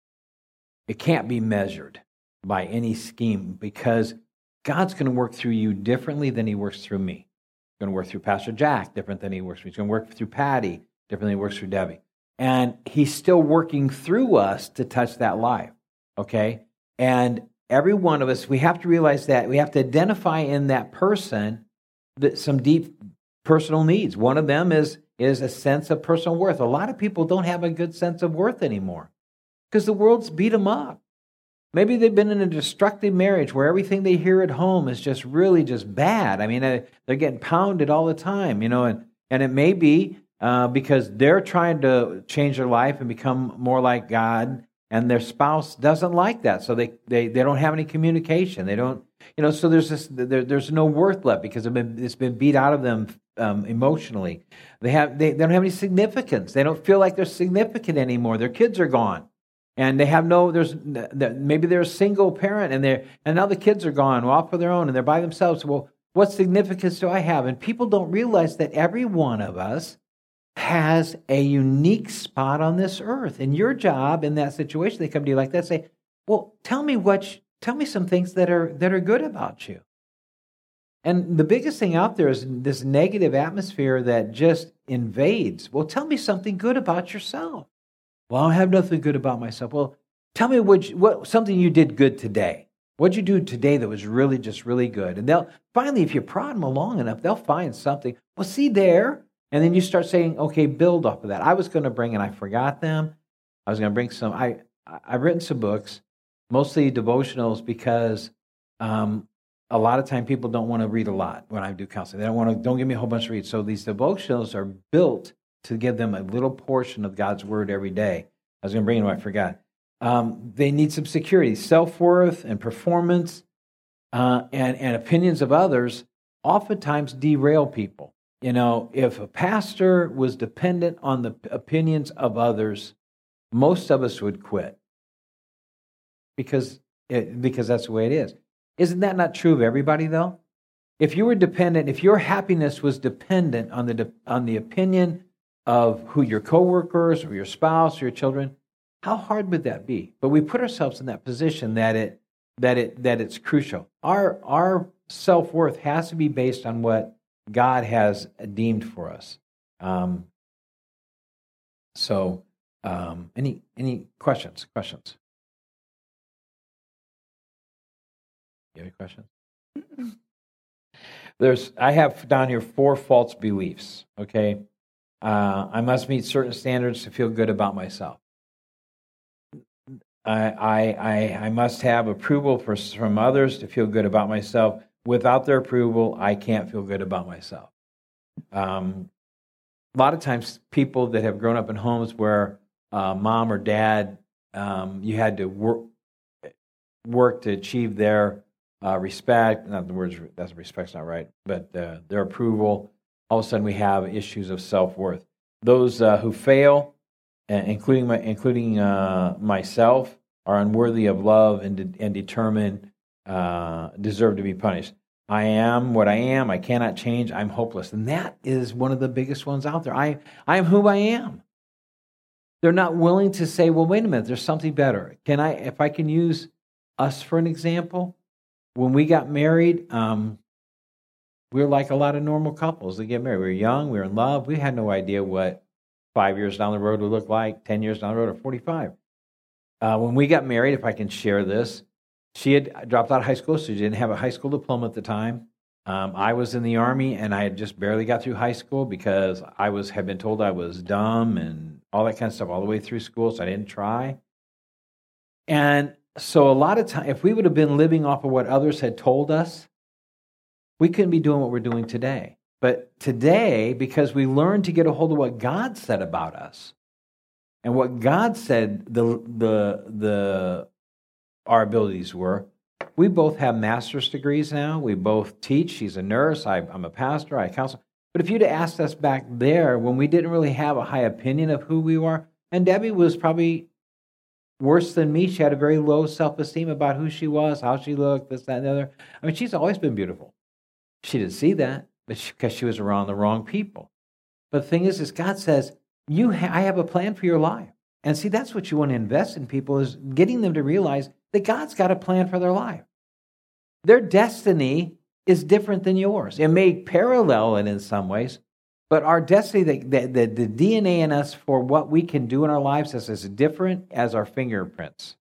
B: It can't be measured by any scheme because God's going to work through you differently than he works through me. He's going to work through Pastor Jack different than he works through. He's going to work through Patty different than he works through Debbie. And he's still working through us to touch that life, okay? And every one of us, we have to realize that we have to identify in that person that some deep personal needs. One of them is, is a sense of personal worth. A lot of people don't have a good sense of worth anymore because the world's beat them up. Maybe they've been in a destructive marriage where everything they hear at home is just really just bad. I mean, they're getting pounded all the time, you know, and, and it may be uh, because they're trying to change their life and become more like God, and their spouse doesn't like that, so they, they, they don't have any communication. They don't, you know, so there's this, there, there's no worth left because it's been, it's been beat out of them um, emotionally. They have they, they don't have any significance. They don't feel like they're significant anymore. Their kids are gone. And they have no, there's maybe they're a single parent and they're, and now the kids are gone, off for their own, and they're by themselves. Well, what significance do I have? And people don't realize that every one of us has a unique spot on this earth. And your job in that situation, they come to you like that, say, well, tell me what, tell me some things that are that are good about you. And the biggest thing out there is this negative atmosphere that just invades. Well, tell me something good about yourself. Well, I have nothing good about myself. Well, tell me what, you, what something you did good today. What'd you do today that was really just really good? And they'll finally, if you prod them along enough, they'll find something. Well, see there. And then you start saying, okay, build off of that. I was going to bring, and I forgot them. I was going to bring some. I, I've written some books, mostly devotionals, because um, a lot of time people don't want to read a lot when I do counseling. They don't want to, don't give me a whole bunch to read. So these devotionals are built to give them a little portion of God's word every day. I was going to bring it, I forgot. Um, they need some security, self-worth and performance uh, and, and opinions of others oftentimes derail people. You know, if a pastor was dependent on the opinions of others, most of us would quit because it, because that's the way it is. Isn't that not true of everybody, though? If you were dependent, if your happiness was dependent on the on the opinion of who your coworkers or your spouse or your children, how hard would that be? But we put ourselves in that position that it that it that it's crucial. Our our self-worth has to be based on what God has deemed for us. Um, so, um, any any questions? Questions? You have any questions? There's I have down here four false beliefs. Okay. Uh, I must meet certain standards to feel good about myself. I, I, I, I must have approval for, from others to feel good about myself. Without their approval, I can't feel good about myself. Um, a lot of times, people that have grown up in homes where uh, mom or dad um, you had to work work to achieve their uh, respect. Not the words that's respect's not right, but uh, their approval. All of a sudden, we have issues of self-worth. Those uh, who fail, uh, including my, including uh, myself, are unworthy of love and de- and determined uh, deserve to be punished. I am what I am. I cannot change. I'm hopeless, and that is one of the biggest ones out there. I I am who I am. They're not willing to say, well, wait a minute, there's something better. Can I, if I can use us for an example, when we got married, um, we were like a lot of normal couples that get married. We were young, we were in love. We had no idea what five years down the road would look like, ten years down the road, or forty-five. Uh, when we got married, if I can share this, she had dropped out of high school, so she didn't have a high school diploma at the time. Um, I was in the Army, and I had just barely got through high school because I was had been told I was dumb and all that kind of stuff all the way through school, so I didn't try. And so a lot of time, if we would have been living off of what others had told us, we couldn't be doing what we're doing today. But today, because we learned to get a hold of what God said about us, and what God said the the the our abilities were, we both have master's degrees now. We both teach. She's a nurse. I, I'm a pastor. I counsel. But if you'd asked us back there when we didn't really have a high opinion of who we were, and Debbie was probably worse than me. She had a very low self-esteem about who she was, how she looked, this, that, and the other. I mean, she's always been beautiful. She didn't see that, but because she, she was around the wrong people. But the thing is, is God says, "You, ha- I have a plan for your life." And see, that's what you want to invest in people, is getting them to realize that God's got a plan for their life. Their destiny is different than yours. It may parallel it in some ways, but our destiny, the, the, the, the D N A in us for what we can do in our lives is as different as our fingerprints.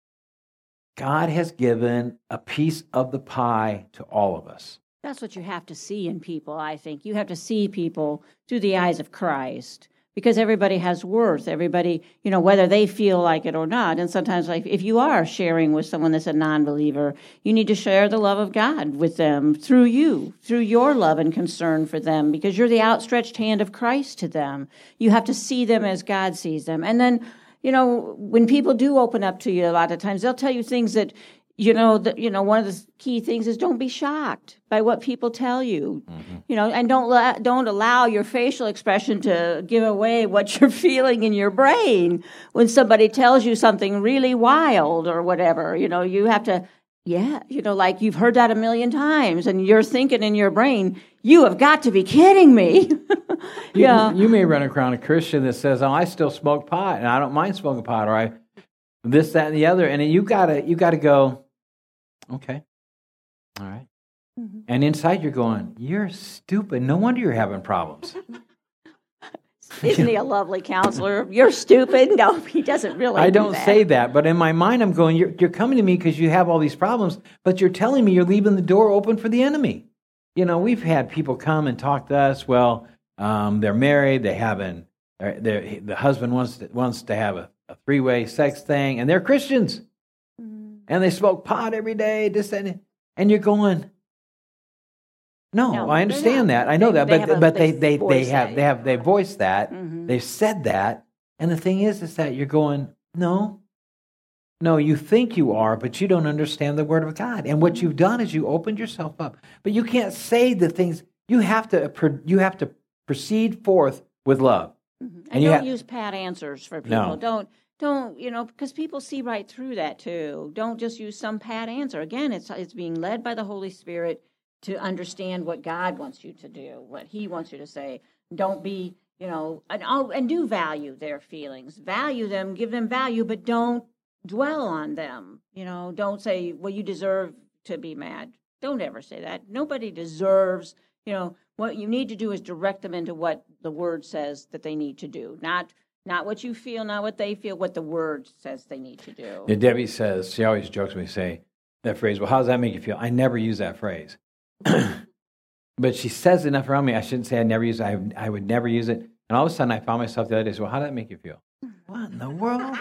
B: God has given a piece of the pie to all of us.
C: That's what you have to see in people, I think. You have to see people through the eyes of Christ, because everybody has worth. Everybody, you know, whether they feel like it or not. And sometimes, like, if you are sharing with someone that's a non-believer, you need to share the love of God with them through you, through your love and concern for them, because you're the outstretched hand of Christ to them. You have to see them as God sees them. And then, you know, when people do open up to you, a lot of times they'll tell you things that, you know, that, you know, one of the key things is don't be shocked by what people tell you, mm-hmm. you know, and don't la- don't allow your facial expression to give away what you're feeling in your brain when somebody tells you something really wild or whatever. You know, you have to, yeah, you know, like you've heard that a million times, and you're thinking in your brain, you have got to be kidding me. yeah,
B: you, you may run across a Christian that says, "Oh, I still smoke pot, and I don't mind smoking pot," or "I this, that, and the other," and you gotta you gotta go. Okay. All right. Mm-hmm. And inside you're going, "You're stupid. No wonder you're having problems."
C: Isn't he a lovely counselor? You're stupid. No, he doesn't really.
B: I don't
C: do that.
B: say that, but in my mind I'm going, you're, you're coming to me because you have all these problems, but you're telling me you're leaving the door open for the enemy. You know, we've had people come and talk to us. Well, um, they're married. They haven't, they're, the husband wants to, wants to have a, a three-way sex thing, and they're Christians. And they smoke pot every day, this and and you're going, no,
C: no
B: I understand that, I know
C: they,
B: that,
C: they
B: but
C: a,
B: but they
C: they,
B: they, they have
C: that.
B: they have they voiced that,
C: mm-hmm.
B: They've said that, and the thing is, is that you're going, no, no, you think you are, but you don't understand the Word of God, and what you've done is you opened yourself up, but you can't say the things. You have to you have to proceed forth with love,
C: mm-hmm. and, and don't ha- use pat answers for people.
B: No.
C: Don't. Don't, you know, because people see right through that too. Don't just use some pat answer. Again, it's it's being led by the Holy Spirit to understand what God wants you to do, what He wants you to say. Don't be, you know, and, and do value their feelings. Value them, give them value, but don't dwell on them. You know, don't say, well, you deserve to be mad. Don't ever say that. Nobody deserves, you know, what you need to do is direct them into what the Word says that they need to do, not Not what you feel, not what they feel, what the Word says they need to do.
B: Yeah, Debbie says, she always jokes when we say that phrase, well, how does that make you feel? I never use that phrase. But she says enough around me, I shouldn't say I never use it, I, I would never use it. And all of a sudden I found myself the other day, so well, how did that make you feel? What in the world?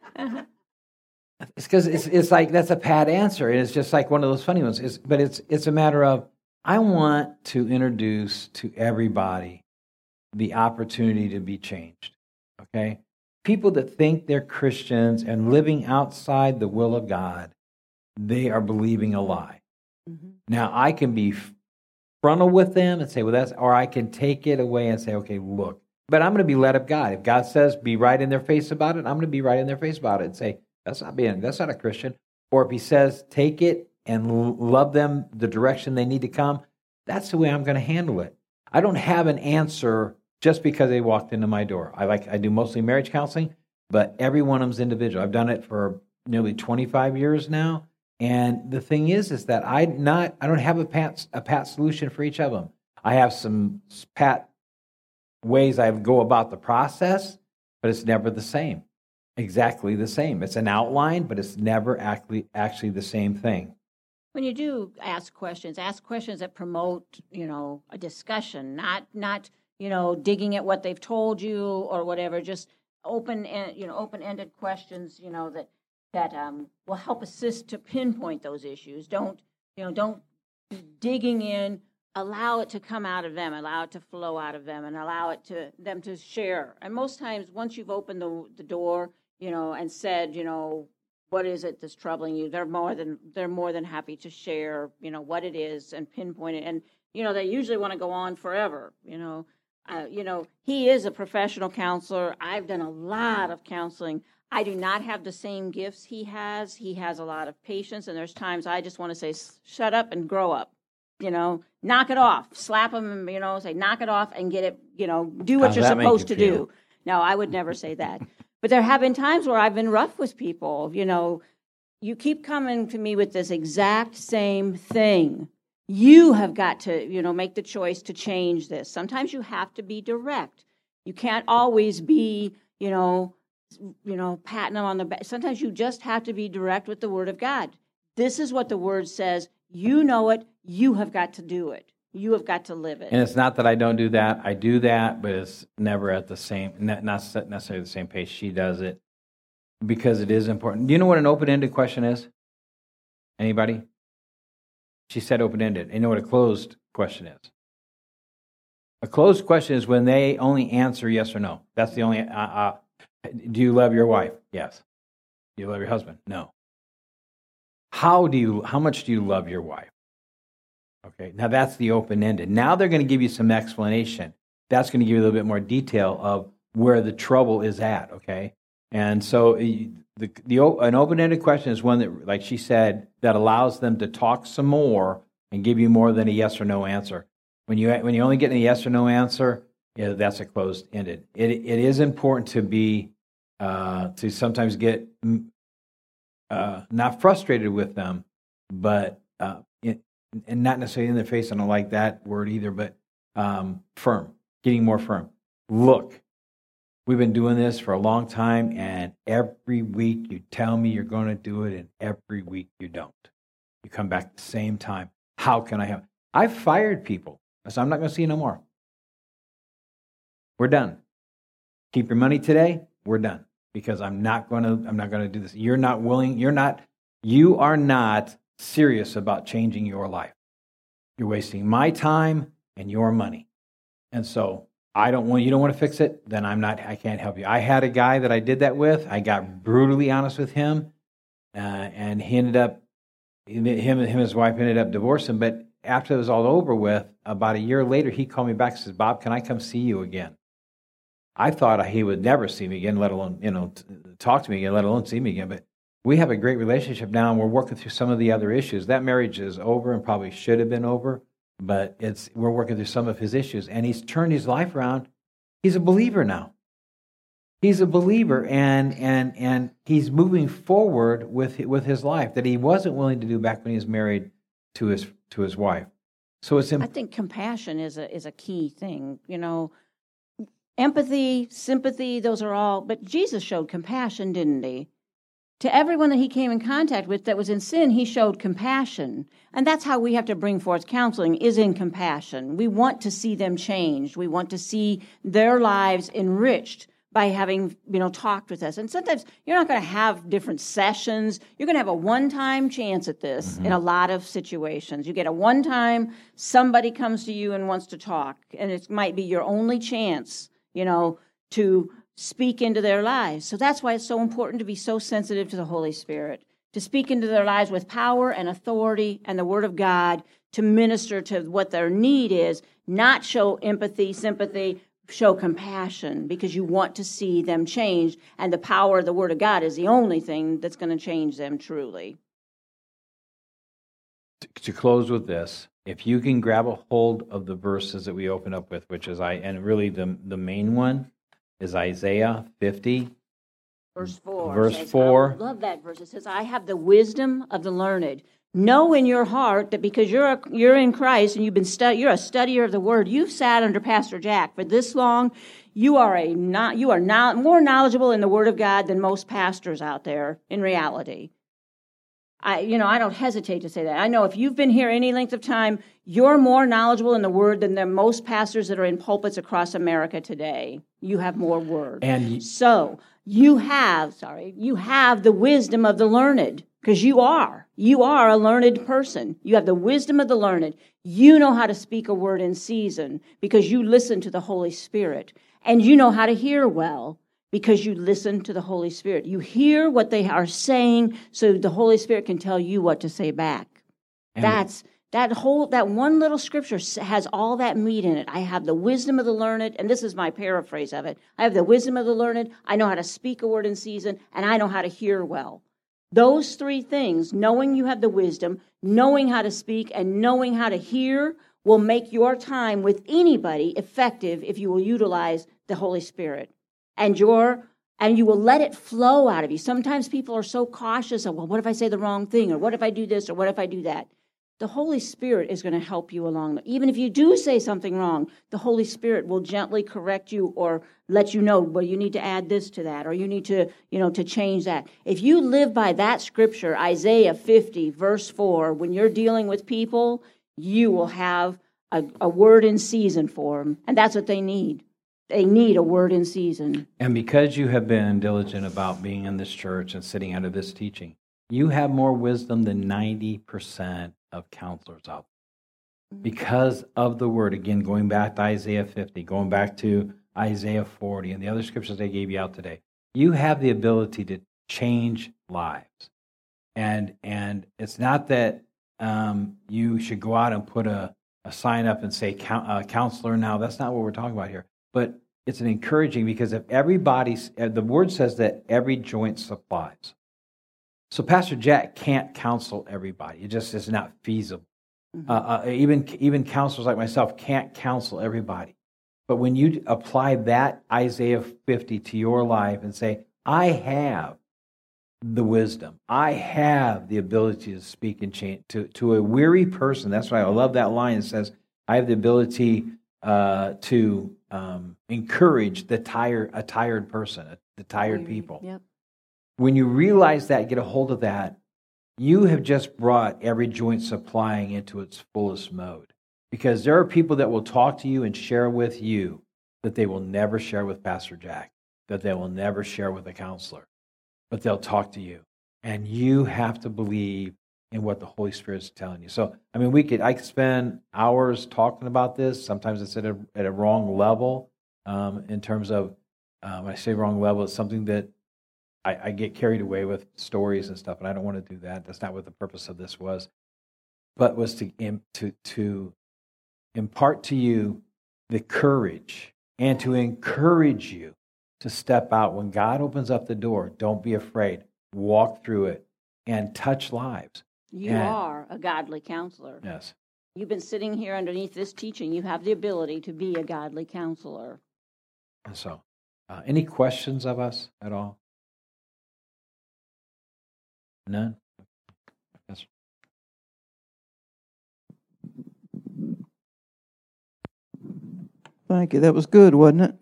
B: It's because it's, it's like, that's a pat answer. And it's just like one of those funny ones. It's, but it's it's a matter of, I want to introduce to everybody the opportunity to be changed. Okay? people that think they're Christians and living outside the will of God, they are believing a lie. Mm-hmm. Now, I can be frontal with them and say, well, that's, or I can take it away and say, okay, look, but I'm going to be led of God. If God says be right in their face about it, I'm going to be right in their face about it and say, that's not being, that's not a Christian. Or if he says, take it and love them the direction they need to come, that's the way I'm going to handle it. I don't have an answer just because they walked into my door. I like I do mostly marriage counseling, but every one of them's individual. I've done it for nearly twenty-five years now, and the thing is, is that I not I don't have a pat a pat solution for each of them. I have some pat ways I go about the process, but it's never the same. Exactly the same. It's an outline, but it's never actually actually the same thing.
C: When you do ask questions, ask questions that promote, you know, a discussion, not not you know digging at what they've told you or whatever. Just open, you know, open-ended questions, you know, that that um, will help assist to pinpoint those issues. Don't you know? Don't be digging in. Allow it to come out of them. Allow it to flow out of them, and allow it to them to share. And most times, once you've opened the the door, you know, and said, you know, what is it that's troubling you? They're more than they're more than happy to share, you know, what it is and pinpoint it. And you know, they usually want to go on forever. You know, uh, you know, he is a professional counselor. I've done a lot of counseling. I do not have the same gifts he has. He has a lot of patience, and there's times I just want to say, "Shut up and grow up." You know, knock it off. Slap him, and you know, say, "Knock it off and get it." You know, do what
B: How's
C: you're supposed
B: you
C: to do. No, I would never say that. But there have been times where I've been rough with people. You know, you keep coming to me with this exact same thing. You have got to, you know, make the choice to change this. Sometimes you have to be direct. You can't always be, you know, you know, patting them on the back. Sometimes you just have to be direct with the Word of God. This is what the Word says. You know it. You have got to do it. You have got to live it.
B: And it's not that I don't do that. I do that, but it's never at the same, not necessarily the same pace she does it, because it is important. Do you know what an open-ended question is? Anybody? She said open-ended. You know what a closed question is? A closed question is when they only answer yes or no. That's the only, uh, uh, do you love your wife? Yes. Do you love your husband? No. How do you, how much do you love your wife? Okay, now that's the open-ended. Now they're going to give you some explanation. That's going to give you a little bit more detail of where the trouble is at, okay? And so the, the an open-ended question is one that, like she said, that allows them to talk some more and give you more than a yes or no answer. When you when you only get a yes or no answer, yeah, that's a closed-ended. It it is important to be uh, to sometimes get uh, not frustrated with them, but uh, it, and not necessarily in their face. I don't like that word either, but um, firm, getting more firm. Look, we've been doing this for a long time, and every week you tell me you're going to do it, and every week you don't. You come back the same time. How can I help? I've fired people. I said, I'm not going to see you no more. We're done. Keep your money today. We're done because I'm not going to. I'm not going to do this. You're not willing. You're not. You are not serious about changing your life. You're wasting my time and your money. And so I don't want, you don't want to fix it, then I'm not, I can't help you. I had a guy that I did that with. I got brutally honest with him, uh, and he ended up, him, him and his wife ended up divorcing. But after it was all over with, about a year later, he called me back and says, Bob, can I come see you again? I thought he would never see me again, let alone, you know, t- talk to me again, let alone see me again. But we have a great relationship now, and we're working through some of the other issues. That marriage is over and probably should have been over, but it's we're working through some of his issues, and he's turned his life around. He's a believer now. He's a believer, and and and he's moving forward with with his life that he wasn't willing to do back when he was married to his to his wife. So it's. Imp-
C: I think compassion is a is a key thing. You know, empathy, sympathy; those are all. But Jesus showed compassion, didn't he? To everyone that he came in contact with that was in sin, he showed compassion. And that's how we have to bring forth counseling, is in compassion. We want to see them changed. We want to see their lives enriched by having, you know, talked with us. And sometimes you're not going to have different sessions. You're going to have a one-time chance at this mm-hmm. in a lot of situations. You get a one-time, somebody comes to you and wants to talk, and it might be your only chance, you know, to speak into their lives. So that's why it's so important to be so sensitive to the Holy Spirit, to speak into their lives with power and authority and the Word of God, to minister to what their need is, not show empathy, sympathy, show compassion, because you want to see them change, and the power of the Word of God is the only thing that's going to change them truly.
B: To close with this, if you can grab a hold of the verses that we open up with, which is I, and really the the main one is Isaiah fifty,
C: verse four.
B: Verse
C: says,
B: four.
C: I love that verse. It says, "I have the wisdom of the learned. Know in your heart that because you're a, you're in Christ and you've been stu- you're a studier of the Word. You've sat under Pastor Jack for this long. You are a not you are not more knowledgeable in the Word of God than most pastors out there. In reality." I, you know, I don't hesitate to say that. I know if you've been here any length of time, you're more knowledgeable in the Word than the most pastors that are in pulpits across America today. You have more Word.
B: And y-
C: so you have, sorry, you have the wisdom of the learned, because you are. You are a learned person. You have the wisdom of the learned. You know how to speak a word in season because you listen to the Holy Spirit. And you know how to hear well, because you listen to the Holy Spirit. You hear what they are saying so the Holy Spirit can tell you what to say back.
B: And
C: That's that whole that one little scripture has all that meat in it. I have the wisdom of the learned, and this is my paraphrase of it. I have the wisdom of the learned, I know how to speak a word in season, and I know how to hear well. Those three things, knowing you have the wisdom, knowing how to speak, and knowing how to hear, will make your time with anybody effective if you will utilize the Holy Spirit. And your and you will let it flow out of you. Sometimes people are so cautious of, well, what if I say the wrong thing? Or what if I do this? Or what if I do that? The Holy Spirit is going to help you along. Even if you do say something wrong, the Holy Spirit will gently correct you or let you know, well, you need to add this to that, or you need to, you know, to change that. If you live by that scripture, Isaiah fifty, verse four, when you're dealing with people, you will have a, a word in season for them. And that's what they need. They need a word in season.
B: And because you have been diligent about being in this church and sitting under this teaching, you have more wisdom than ninety percent of counselors out there. Because of the word, again, going back to Isaiah fifty, going back to Isaiah forty, and the other scriptures I gave you out today, you have the ability to change lives. And and it's not that um, you should go out and put a, a sign up and say, uh, counselor now. That's not what we're talking about here. But it's an encouraging, because if everybody's, the word says that every joint supplies. So Pastor Jack can't counsel everybody. It just is not feasible. Mm-hmm. Uh, uh, even even counselors like myself can't counsel everybody. But when you apply that Isaiah fifty to your life and say, I have the wisdom, I have the ability to speak and change to, to a weary person. That's why I love that line. It says, I have the ability uh, to um, encourage the tired, a tired person, the tired weary. people.
C: Yep.
B: When you realize that, get a hold of that, you have just brought every joint supplying into its fullest mode. Because there are people that will talk to you and share with you that they will never share with Pastor Jack, that they will never share with a counselor, but they'll talk to you. And you have to believe in what the Holy Spirit is telling you. So, I mean, we could, I could spend hours talking about this. Sometimes it's at a, at a wrong level um, in terms of, uh, when I say wrong level, it's something that I, I get carried away with stories and stuff, and I don't want to do that. That's not what the purpose of this was. But was to to to impart to you the courage and to encourage you to step out. When God opens up the door, don't be afraid. Walk through it and touch lives.
C: You
B: and,
C: are a godly counselor.
B: Yes.
C: You've been sitting here underneath this teaching. You have the ability to be a godly counselor.
B: And so, uh, any questions of us at all? None? Yes.
A: Thank you. That was good, wasn't it?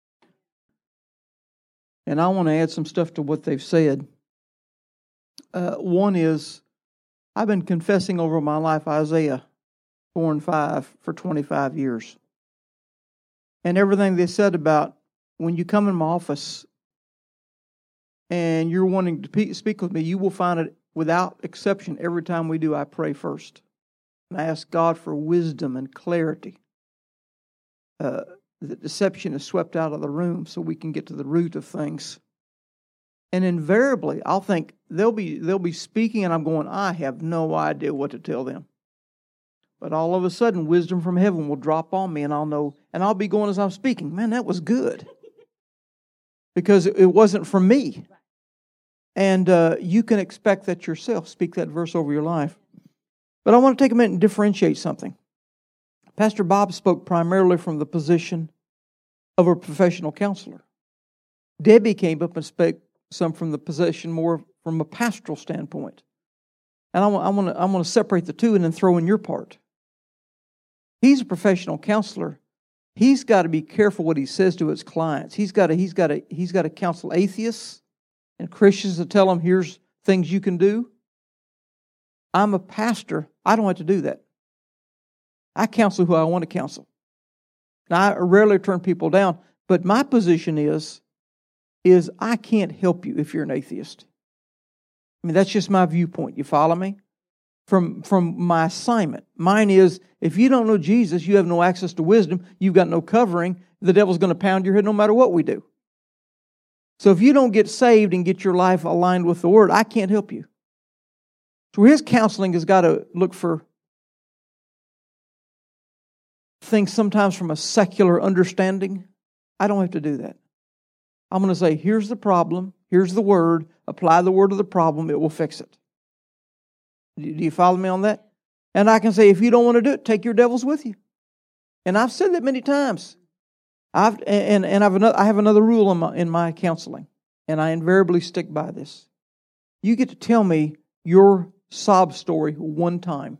A: And I want to add some stuff to what they've said. Uh, one is, I've been confessing over my life Isaiah four and five for twenty-five years. And everything they said about when you come in my office and you're wanting to speak with me, you will find it without exception. Every time we do, I pray first. And I ask God for wisdom and clarity. Uh, the deception is swept out of the room so we can get to the root of things. And invariably, I'll think they'll be they'll be speaking, and I'm going, I have no idea what to tell them. But all of a sudden, wisdom from heaven will drop on me, and I'll know, and I'll be going as I'm speaking, man, that was good. Because it wasn't from me. And uh, you can expect that yourself. Speak that verse over your life. But I want to take a minute and differentiate something. Pastor Bob spoke primarily from the position of a professional counselor. Debbie came up and spoke some from the position more from a pastoral standpoint. And I want, I want to, I want to separate the two and then throw in your part. He's a professional counselor. He's got to be careful what he says to his clients. He's got to, he's got to, he's got to counsel atheists and Christians to tell them, here's things you can do. I'm a pastor. I don't have to do that. I counsel who I want to counsel. Now, I rarely turn people down, but my position is, is I can't help you if you're an atheist. I mean, that's just my viewpoint. You follow me? From, from my assignment. Mine is, if you don't know Jesus, you have no access to wisdom, you've got no covering, the devil's going to pound your head no matter what we do. So if you don't get saved and get your life aligned with the Word, I can't help you. So his counseling has got to look for things sometimes from a secular understanding. I don't have to do that. I'm going to say, here's the problem, here's the Word, apply the Word to the problem, it will fix it. Do you follow me on that? And I can say, if you don't want to do it, take your devils with you. And I've said that many times. I've and and I've another, I have another rule in my in my counseling, and I invariably stick by this. You get to tell me your sob story one time,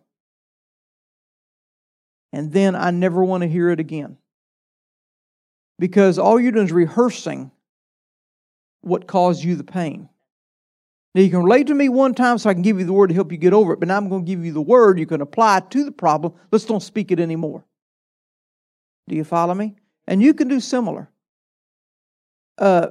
A: and then I never want to hear it again. Because all you're doing is rehearsing what caused you the pain. Now, you can relate to me one time so I can give you the Word to help you get over it, but now I'm going to give you the Word you can apply to the problem. Let's don't speak it anymore. Do you follow me? And you can do similar. Uh,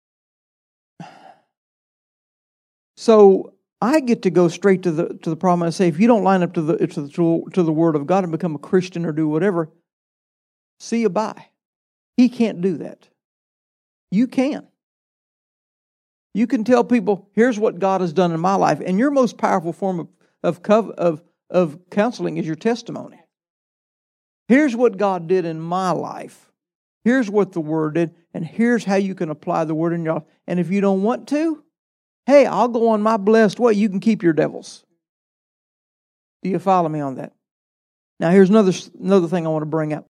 A: so I get to go straight to the to the problem and say, if you don't line up to the to the, to the Word of God and become a Christian or do whatever, see you bye. He can't do that. You can. You can tell people, here's what God has done in my life. And your most powerful form of, of, of, of counseling is your testimony. Here's what God did in my life. Here's what the Word did. And here's how you can apply the Word in your life. And if you don't want to, hey, I'll go on my blessed way. You can keep your devils. Do you follow me on that? Now, here's another, another thing I want to bring up.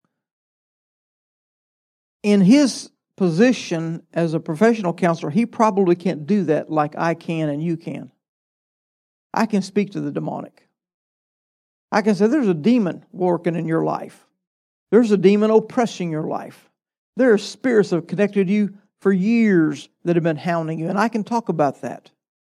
A: In his position as a professional counselor, he probably can't do that like I can and you can. I can speak to the demonic. I can say, there's a demon working in your life. There's a demon oppressing your life. There are spirits that have connected to you for years that have been hounding you, and I can talk about that.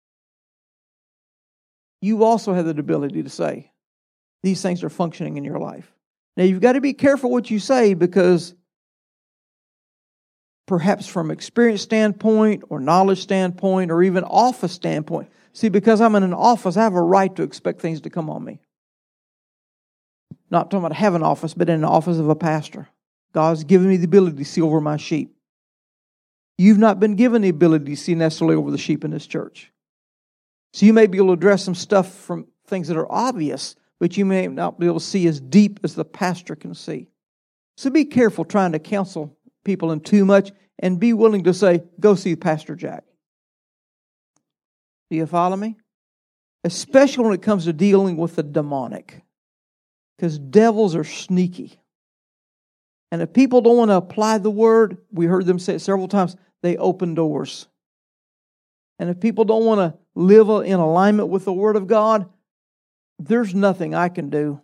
A: You also have the ability to say, these things are functioning in your life. Now, you've got to be careful what you say, because perhaps from experience standpoint or knowledge standpoint or even office standpoint. See, because I'm in an office, I have a right to expect things to come on me. Not talking about have an office, but in the office of a pastor. God's given me the ability to see over my sheep. You've not been given the ability to see necessarily over the sheep in this church. So you may be able to address some stuff from things that are obvious, but you may not be able to see as deep as the pastor can see. So be careful trying to counsel people in too much, and be willing to say, go see Pastor Jack. Do you follow me? Especially when it comes to dealing with the demonic. Because devils are sneaky. And if people don't want to apply the Word, we heard them say it several times, they open doors. And if people don't want to live in alignment with the Word of God, there's nothing I can do.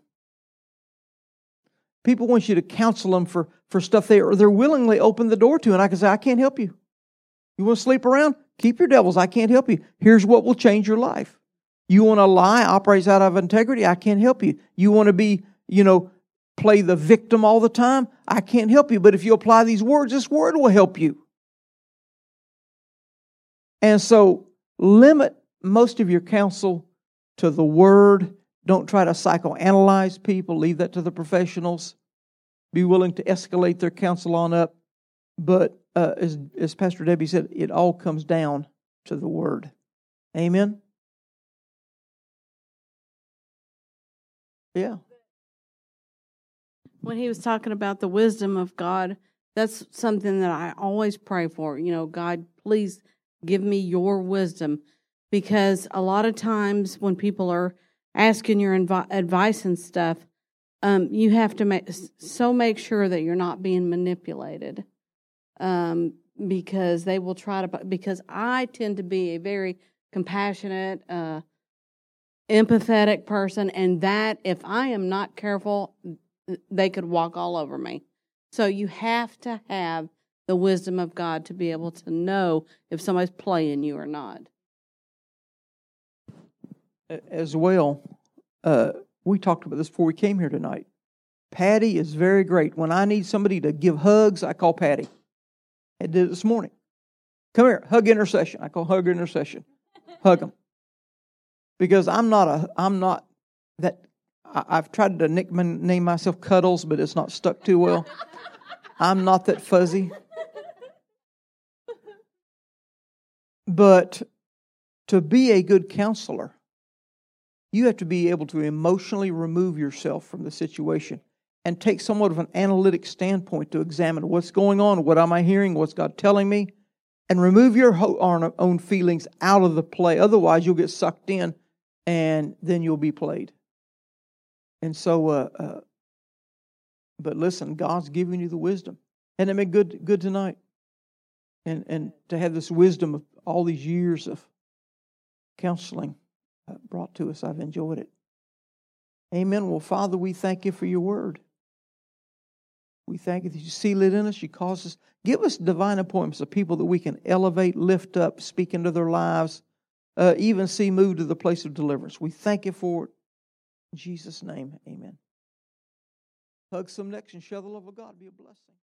A: People want you to counsel them for, for stuff they are, they're willingly open the door to. And I can say, I can't help you. You want to sleep around? Keep your devils. I can't help you. Here's what will change your life. You want to lie, operates out of integrity? I can't help you. You want to be, you know, play the victim all the time? I can't help you. But if you apply these words, this word will help you. And so limit most of your counsel to the Word. Don't try to psychoanalyze people. Leave that to the professionals. be willing to escalate their counsel on up. But uh, as, as Pastor Debbie said, it all comes down to the Word. Amen? Yeah.
D: When he was talking about the wisdom of God, that's something that I always pray for. You know, God, please give me your wisdom. Because a lot of times when people are asking your invi- advice and stuff, um, you have to make so make sure that you're not being manipulated. Um, because they will try to, because I tend to be a very compassionate, uh, empathetic person, and that if I am not careful, they could walk all over me. So you have to have the wisdom of God to be able to know if somebody's playing you or not.
A: As well, uh, we talked about this before we came here tonight. Patty is very great. When I need somebody to give hugs, I call Patty. I did it this morning. Come here, hug intercession. I call hug intercession. Hug them. Because I'm not a, I'm not that, I, I've tried to nickname myself Cuddles, but it's not stuck too well. I'm not that fuzzy. But to be a good counselor, you have to be able to emotionally remove yourself from the situation and take somewhat of an analytic standpoint to examine what's going on, what am I hearing, what's God telling me, and remove your own feelings out of the play. Otherwise, you'll get sucked in, and then you'll be played. And so, uh, uh, but listen, God's giving you the wisdom. Hasn't it been good, good tonight? And and to have this wisdom of all these years of counseling uh, brought to us, I've enjoyed it. Amen. Well, Father, we thank you for your word. We thank you that you seal it in us. You cause us, give us divine appointments of people that we can elevate, lift up, speak into their lives, uh, even see move to the place of deliverance. We thank you for it. In Jesus' name, amen. Hug some next and share the love of God. Be a blessing.